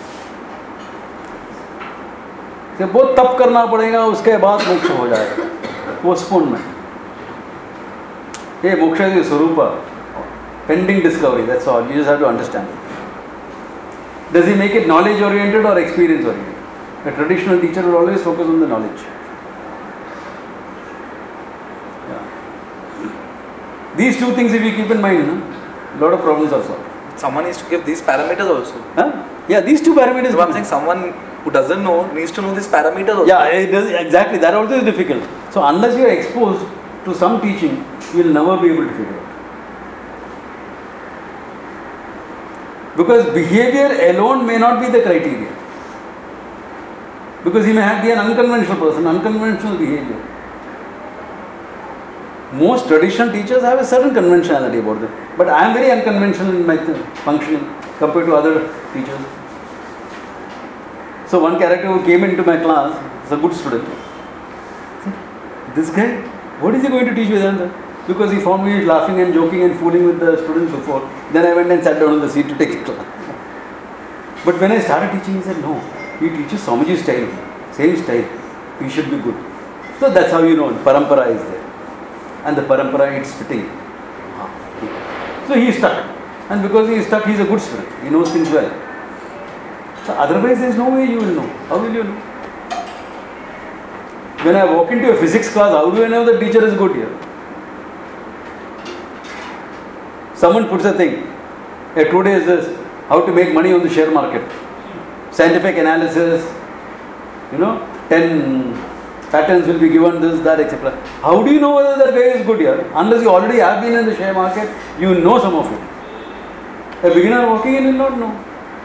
कि बहुत तप करना पड़ेगा उसके बाद मोक्ष हो जाएगा पोस्टपोनमेंट ये मोक्ष is स्वरूप pending discovery, that's all, you just have to understand. Does he make it knowledge oriented or experience oriented? A traditional teacher will always focus on the knowledge. Yeah. These two things if you keep in mind, no? A lot of problems are solved. Someone needs to give these parameters also. Huh? Yeah, these two parameters. So I'm saying someone who doesn't know needs to know these parameters also. Yeah, it does, exactly. That also is difficult. So unless you are exposed to some teaching, you will never be able to figure out. Because behavior alone may not be the criteria. Because he may have be an unconventional person, unconventional behavior. Most traditional teachers have a certain conventionality about them. But I am very unconventional in my functioning compared to other teachers. So one character who came into my class is a good student. This guy, what is he going to teach Vedanta? Because he found me laughing and joking and fooling with the students before. Then I went and sat down on the seat to take a class. But when I started teaching, he said, no, he teaches Swamiji's style, same style. He should be good. So that's how you know, parampara is there. And the parampara, it's fitting. So he is stuck. And because he is stuck, he is a good student. He knows things well. So otherwise, there is no way you will know. How will you know? When I walk into a physics class, how do I know the teacher is good here? Someone puts a thing. Hey, today is this. How to make money on the share market. Scientific analysis. You know, ten patterns will be given, this, that, et cetera. How do you know whether that guy is good here? Unless you already have been in the share market, you know some of it. A beginner walking in will not know.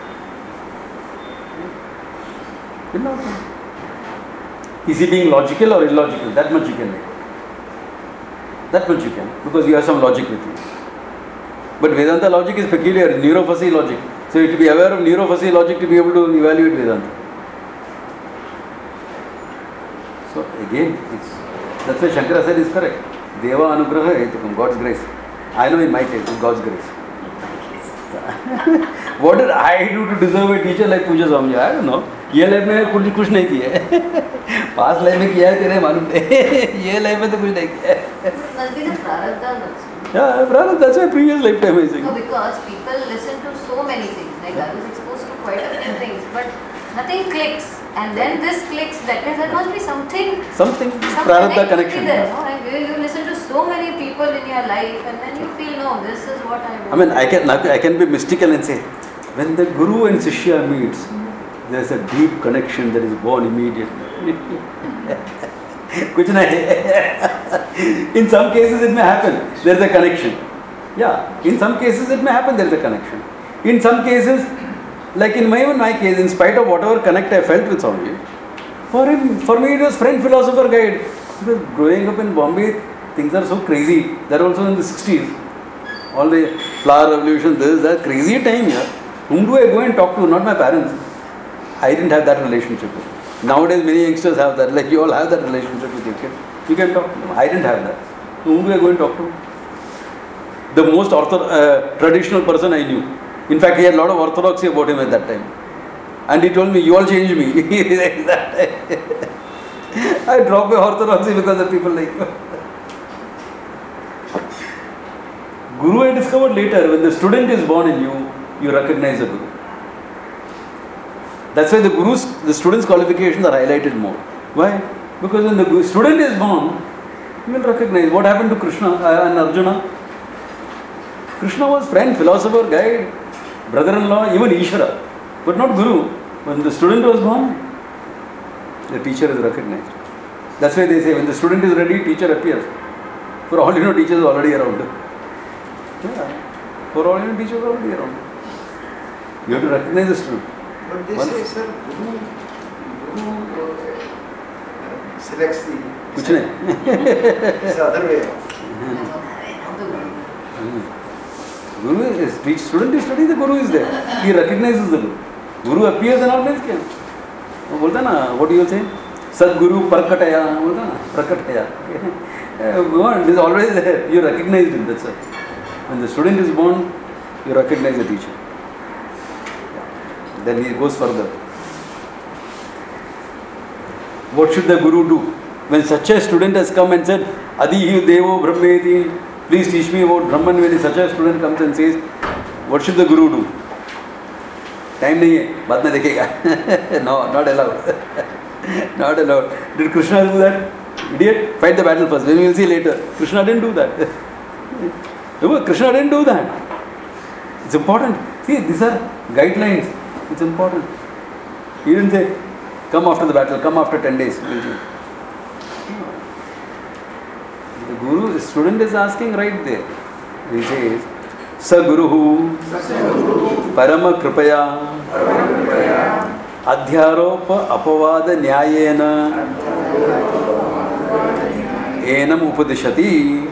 Will not know. Is he being logical or illogical? That much you can make. That much you can, because you have some logic with you. But Vedanta logic is peculiar, neurophysi logic. So you have to be aware of neurophysi logic to be able to evaluate Vedanta. So again, it's, that's why Shankara said is correct. Deva anugraha hetukam, God's grace. I know in my case, it's God's grace. What did I do to deserve a teacher like Pooja Swamiji? I don't know. ये life में कुछ कुछ नहीं किया है. पास life में किया है तेरे मालूम नहीं. ये लाइफ में तो कुछ नहीं किया है. Must be the prarabdha also. Yeah, brother, that's why previous lifetime I think. No, because people listen to so many things. Like I was exposed to quite a few things, but nothing clicks. And then this clicks. That means there must be something. Something. Some Prarabdha connection. connection. There, no? Like you, you listen to so many people in your life, and then you feel, no, this is what I want. I mean, I can I can be mystical and say, when the Guru and Shishya meets, there is a deep connection that is born immediately. Kuch nahi. In some cases it may happen, there is a connection. Yeah, in some cases it may happen, there is a connection. In some cases, like in my own my case, in spite of whatever connect I felt with Swamiji, for him, for me it was friend, philosopher, guide. Because growing up in Bombay, things are so crazy. They're also in the sixties. All the flower revolution, this, that, crazy time here. Whom do I go and talk to? Not my parents. I didn't have that relationship with them. Nowadays, many youngsters have that. Like you all have that relationship with your kids. You can talk to them. I didn't have that. Whom do I go and talk to? The most ortho- uh, traditional person I knew. In fact, he had a lot of orthodoxy about him at that time. And he told me, you all changed me. I dropped my orthodoxy because of people like you. Guru I discovered later, when the student is born in you, you recognize the Guru. That's why the Guru's, the student's qualifications are highlighted more. Why? Because when the student is born, you will recognize what happened to Krishna and Arjuna. Krishna was friend, philosopher, guide, brother-in-law, even Ishvara, but not Guru. When the student was born, the teacher is recognized. That's why they say when the student is ready, teacher appears. For all you know, teacher is already around. Yeah. For all you know, teacher is already around. You have to recognize the student. But they Once- say, sir, Guru, Guru uh, selects the. कुछ नहीं. It's the other way. Guru is teach student is study, the Guru is there. He recognizes the Guru. Guru appears and all means क्या? वो बोलता है ना, what do you say? Sadguru Prakataya, बोलता है ना, Prakataya. It is always there. You recognize him. That's it. When the student is born, you recognize the teacher. Then he goes further. What should the Guru do? When such a student has come and said, Adihi Devo Brahmeti, please teach me about Brahman, when such a student comes and says, what should the Guru do? Time nahi hai, baad mein dekhega. No, not allowed. Not allowed. Did Krishna do that? Idiot, fight the battle first. Then we will see later. Krishna didn't do that. Krishna didn't do that. It's important. See, these are guidelines. It's important. He didn't say, come after the battle, come after ten days. The Guru, the student is asking right there. He says, Sa Guruhu Parama Kripaya Adhyaropa Apavada Nyayena Enam Upadishati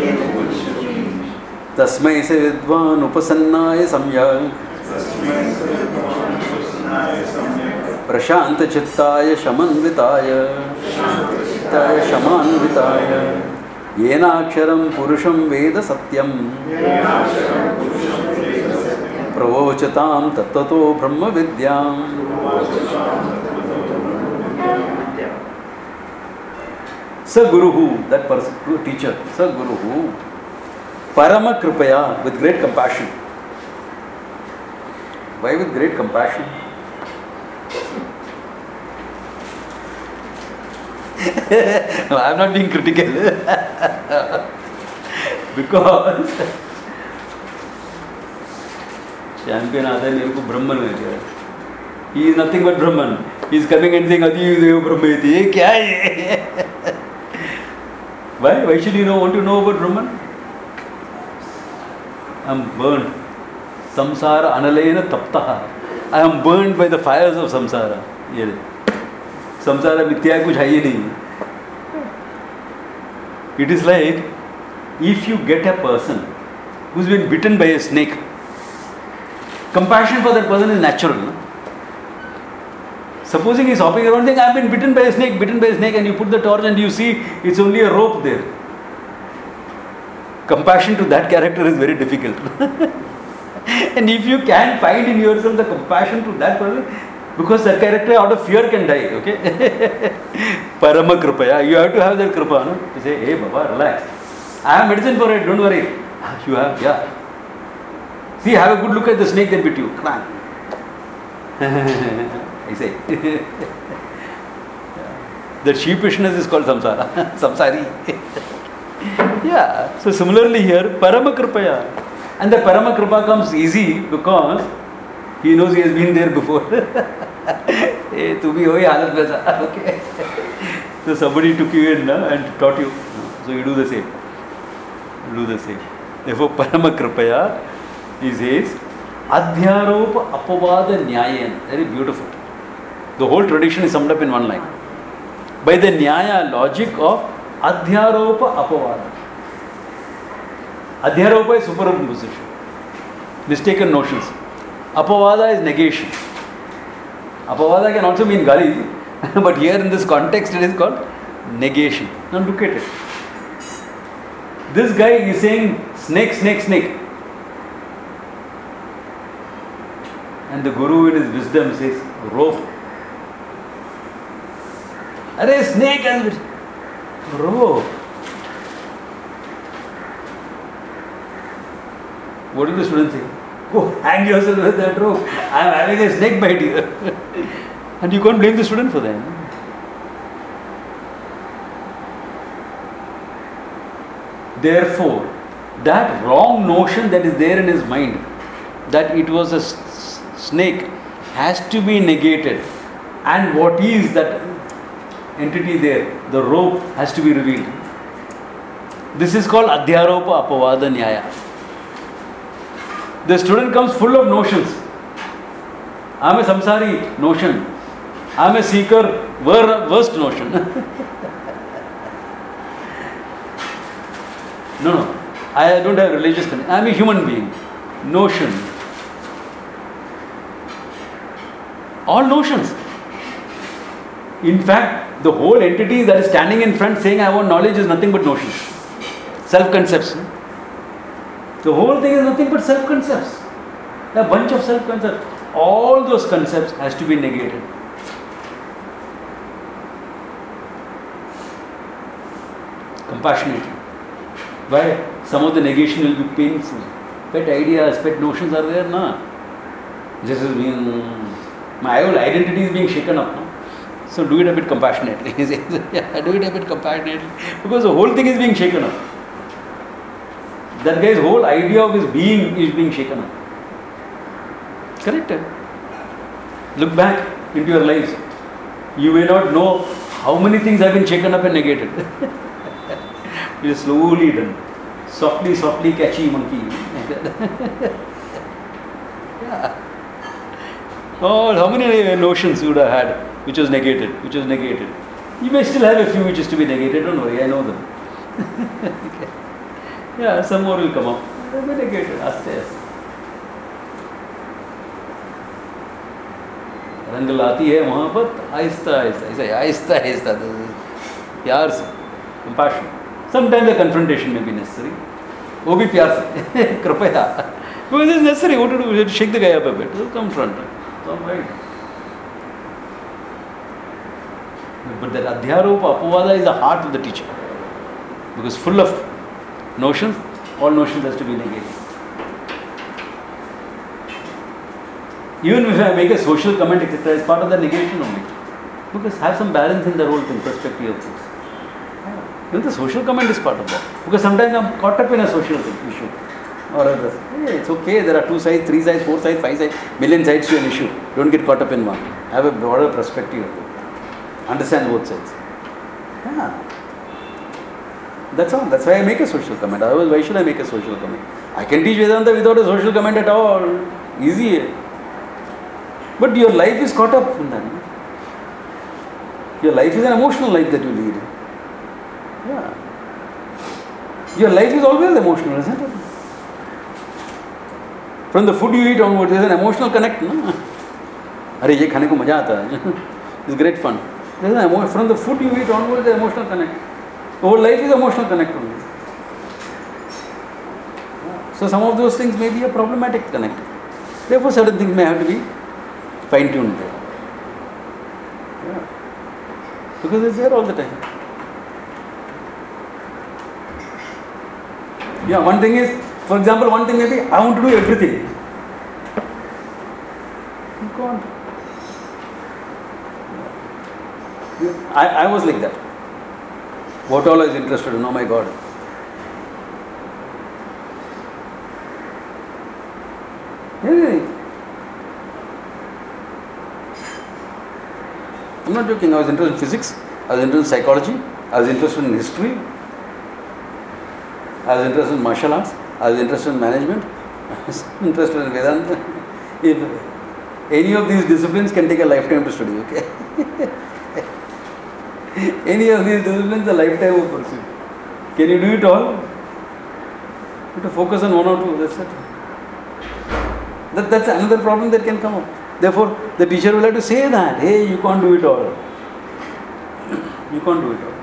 Tasmai Se Vidvan Upasannaya Samyak Prashanta Chittaya Shamanvitaya Chittaya Shamanvitaya Yenaksharam Purusham Veda Satyam Pravochatam Tattato Brahma Vidyam. Sa Guruhu, that person, teacher, Sa Guruhu, Parama Kripaya, with great compassion. Why with great compassion? No, I am not being critical. Because champion आता है मेरे को ब्रह्मन है क्या? He is nothing but Brahman. He is coming and saying Adi Dev Brahmeti. ये क्या है? Why? Why should you know, want to know about Brahman? I am burned. Samsara analena taptaha. I am burned by the fires of samsara. ये samsara मिथ्या कुछ है ही नहीं. It is like if you get a person who's been bitten by a snake, compassion for that person is natural. No? Supposing he's hopping around saying, I've been bitten by a snake, bitten by a snake, and you put the torch and you see it's only a rope there. Compassion to that character is very difficult. And if you can find in yourself the compassion to that person, because that character out of fear can die, okay? Parama Kripaya, you have to have that Kripa, no? To say, hey Baba, relax. I have medicine for it, don't worry. You have, yeah. See, have a good look at the snake that bit you. Clang. I say. That sheepishness is called samsara. Samsari. Yeah. So similarly here, Parama Kripaya. And the Parama Kripa comes easy because he knows he has been there before. Hey, tu bhi hoyi halat mein tha. Okay. So somebody took you in uh, and taught you. So you do the same. You do the same. Therefore, Parama Kripaya, he says, Adhyaropa Apavada Nyayan. Very beautiful. The whole tradition is summed up in one line. By the Nyaya logic of Adhyaropa Apavada. Adhyaropa is superimposition. Mistaken notions. Apavada is negation. Apavada can also mean gali, but here in this context it is called negation. Now look at it. This guy is saying snake, snake, snake. And the Guru in his wisdom says rope. Arey snake and rope. What did the student say? Go hang yourself with that rope. I am having a snake bite here. And you can't blame the student for that. Therefore, that wrong notion that is there in his mind, that it was a s- snake, has to be negated. And what is that entity there? The rope has to be revealed. This is called Adhyaropa Apavada Nyaya. The student comes full of notions. I am a samsari, notion. I am a seeker, worst notion. No, no. I don't have religious connection. I am a human being. Notion. All notions. In fact, the whole entity that is standing in front saying I want knowledge is nothing but notions. Self-concepts. The whole thing is nothing but self-concepts. A bunch of self-concepts. All those concepts has to be negated. Compassionately. Why? Some of the negation will be painful. Pet ideas, pet notions are there, na? This is being, my whole identity is being shaken up, no? So do it a bit compassionately. Yeah, do it a bit compassionately. Because the whole thing is being shaken up. That guy's whole idea of his being is being shaken up. Correct? Look back into your lives. You may not know how many things have been shaken up and negated. It is slowly done. Softly, softly, catchy monkey. Yeah. Oh, how many notions you would have had which was negated, which was negated. You may still have a few which is to be negated, don't worry, I know them. Okay. Yeah, some more will come up. They'll be negated, aste aste. रंग लाती है मोहब्बत आहिस्ता आहिस्ता ऐसा आहिस्ता आहिस्ता प्यार से compassion. Sometimes the confrontation may be necessary. वो भी प्यार से कृपया. Because it is necessary. What to do? You have to shake the guy up a bit. Confront. All right. But that Adhyaropa Apavada is the heart of the teacher. Because full of notions, all notions has to be negated. Even if I make a social comment, et cetera, it's part of the negation only. Because have some balance in the whole thing, perspective of things. Even the social comment is part of that. Because sometimes I'm caught up in a social thing, issue. Or others. Hey, it's okay, there are two sides, three sides, four sides, five sides, million sides to an issue. Don't get caught up in one. Have a broader perspective of it. Understand both sides. Yeah. That's all. That's why I make a social comment. Otherwise, why should I make a social comment? I can teach Vedanta without a social comment at all. Easy. But your life is caught up in that. Your life is an emotional life that you lead. Yeah. Your life is always emotional, isn't it? From the food you eat onwards, there's an emotional connect. No? अरे ये खाने को मजा आता है. It's great fun. There's an emo- from the food you eat onwards, the emotional connect. The whole life is emotional connect only. So some of those things may be a problematic connect. Therefore, certain things may have to be fine-tuned there. Yeah. Because it's there all the time. Yeah, one thing is, for example, one thing may be, I want to do everything. You can't. I, I was like that. What all I was interested in, oh my God. Hey. I'm not joking, I was interested in physics, I was interested in psychology, I was interested in history, I was interested in martial arts, I was interested in management, I was interested in Vedanta. If any of these disciplines can take a lifetime to study, okay? Any of these disciplines, a lifetime of pursuit. Can you do it all? You have to focus on one or two, that's it. That, that's another problem that can come up. Therefore, the teacher will have to say that, hey, you can't do it all. You can't do it all.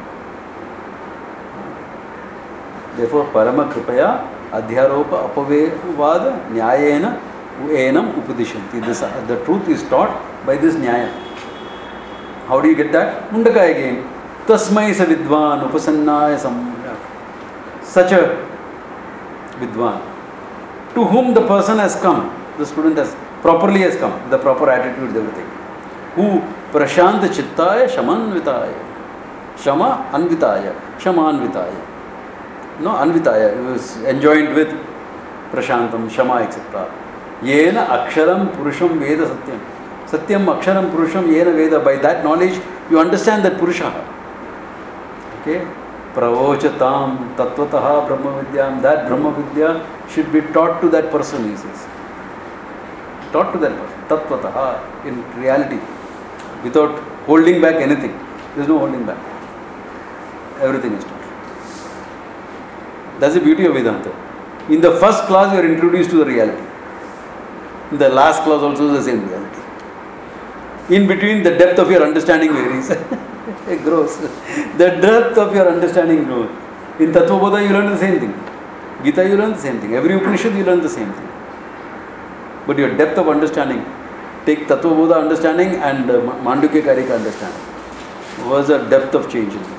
Therefore, Parama Kripaya Adhyaropa Apavada Nyayena Enam Upadishanti. This, the truth is taught by this Nyaya. How do you get that? Mundaka again. Tasmai sa vidwan upasannaya samyak. Such a vidwan to whom the person has come the student has properly has come, with the proper attitude, everything. Who prashant chittaya shamanvitaya. Shama anvitaya. Shama anvitaya. No, anvitaya. He was enjoined with prashantam, shama, et cetera. Yena aksharam purusham veda satyam. Satyam aksharam purusham yena veda. By that knowledge, you understand that purusha. Okay? Pravochatam tattvataha brahma vidyam. That brahma vidya should be taught to that person, he says. Taught to that person. Tattvataha. In reality. Without holding back anything. There is no holding back. Everything is taught. That's the beauty of Vedanta. In the first class, you are introduced to the reality. In the last class, also the same reality. In between, the depth of your understanding varies. It grows. The depth of your understanding grows. In Tattva Bodha, you learn the same thing. Gita, you learn the same thing. Every Upanishad, you learn the same thing. But your depth of understanding, take Tattva Bodha understanding and uh, Mandukya Karika understanding. Was a depth of change in this.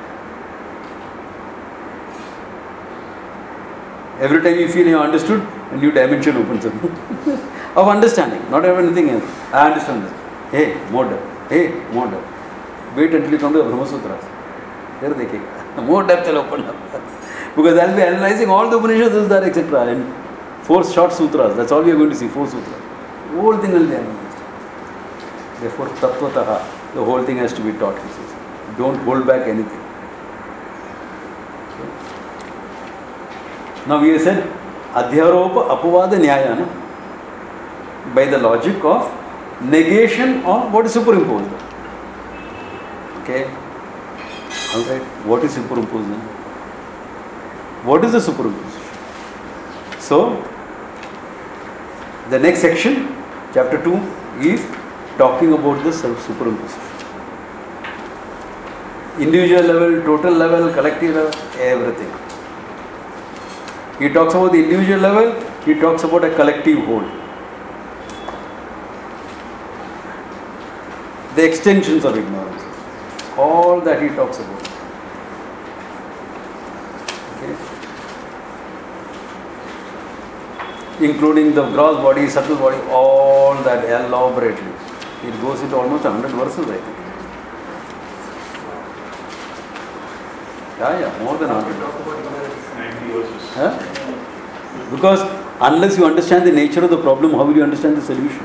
Every time you feel you understood, a new dimension opens up of understanding, not of anything else. I understand this. Hey, more depth. Hey, more depth. Wait until you come to the Brahma Sutras. Here they more depth will open up. Because I will be analyzing all the Upanishads, there, et cetera. And four short sutras. That's all we are going to see. Four sutras. The whole thing will be analyzed. Therefore, tattvataha, the whole thing has to be taught. He says. Don't hold back anything. Now we have said adhyaropa apavada nyaya, no? By the logic of negation of what is superimposed. Okay? Alright, what is superimposed then? What is the superimposition? So, the next section, chapter two, is talking about the superimposition. Individual level, total level, collective level, everything. He talks about the individual level, he talks about a collective whole. The extensions of ignorance. All that he talks about. Okay. Including the gross body, subtle body, all that elaborately. It goes into almost one hundred verses, I think. Yeah, yeah, more than one hundred. Huh? Because unless you understand the nature of the problem, how will you understand the solution?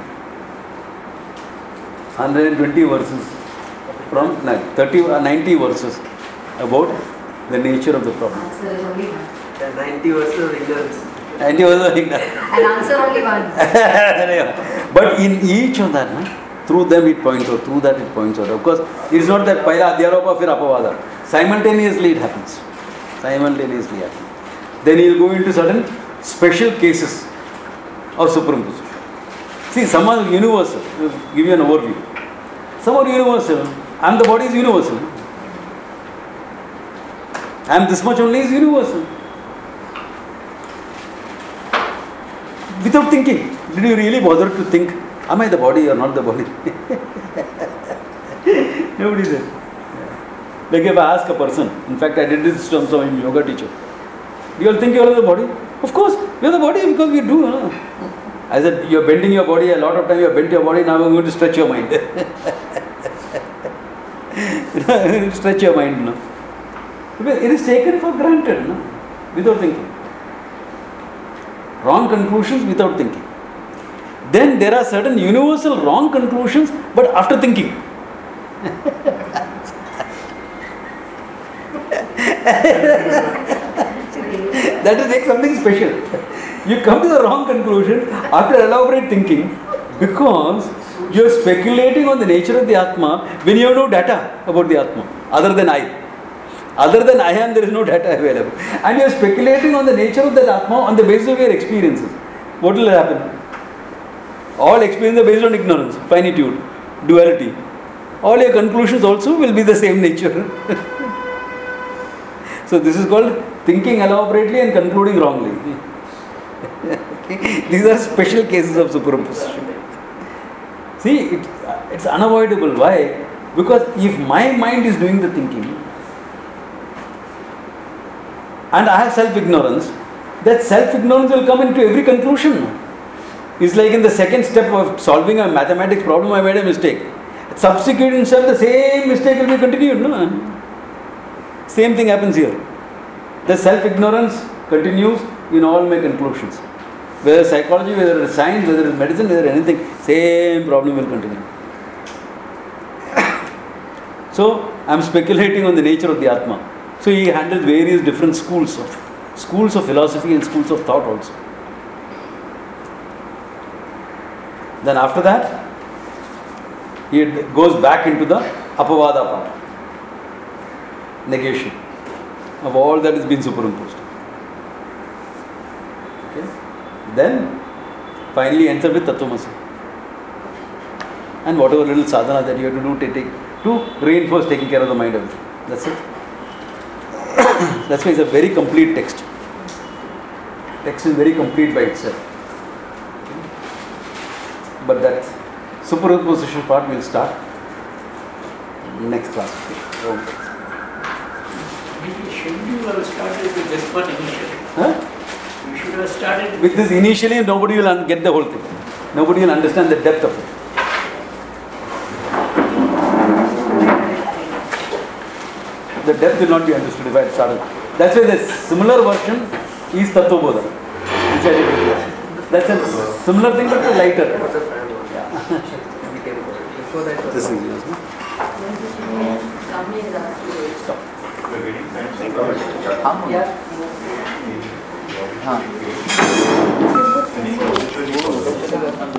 one hundred twenty verses from thirty, ninety verses about the nature of the problem. Answer is only one. Yeah, ninety verses of ignorance. ninety verses of ignorance. And answer only one. But in each of that, na, through them it points out, through that it points out. Of course, it is not that paila adhyaropa fir apavada. Simultaneously it happens. Simultaneously happens. Then he will go into certain special cases of superimposition. See, some are universal. I will give you an overview. Some are universal, and the body is universal. And this much only is universal. Without thinking, did you really bother to think, am I the body or not the body? Nobody said. Like if I ask a person, in fact I did this to some yoga teacher. Do you all think you are the body? Of course, we are the body because we do. Huh? I said, you are bending your body, a lot of time you have bent your body, now I am going to stretch your mind. Stretch your mind. No? Because it is taken for granted, no? Without thinking. Wrong conclusions without thinking. Then there are certain universal wrong conclusions, but after thinking. That is like something special. You come to the wrong conclusion after elaborate thinking because you are speculating on the nature of the Atma when you have no data about the Atma other than I. Other than I am, there is no data available. And you are speculating on the nature of that Atma on the basis of your experiences. What will happen? All experiences are based on ignorance, finitude, duality. All your conclusions also will be the same nature. So this is called thinking elaborately and concluding wrongly. Okay. These are special cases of superimposition. See, it, it's unavoidable. Why? Because if my mind is doing the thinking and I have self-ignorance, that self-ignorance will come into every conclusion. It's like in the second step of solving a mathematics problem, I made a mistake. Subsequent step, the same mistake will be continued. No? Same thing happens here. The self-ignorance continues in all my conclusions. Whether psychology, whether it's science, whether it's medicine, whether anything, same problem will continue. So, I am speculating on the nature of the Atma. So, he handles various different schools of schools of philosophy and schools of thought also. Then after that, he goes back into the apavada part, negation of all that has been superimposed. Okay. Then finally ends up with Tattvamasi. And whatever little sadhana that you have to do to, take, to reinforce taking care of the mind. That's it. That's why it's a very complete text. Text is very complete by itself. But that superimposition part will start next class. Okay. Should you have started with this one initially? Huh? You should have started With this initially, nobody will un- get the whole thing. Nobody will understand the depth of it. The depth will not be understood if I had started. That's why the similar version is Tattvabodha, which I did with you. That's a similar thing but lighter. Before that, This is yours, no? Stop. Very nice. हाँ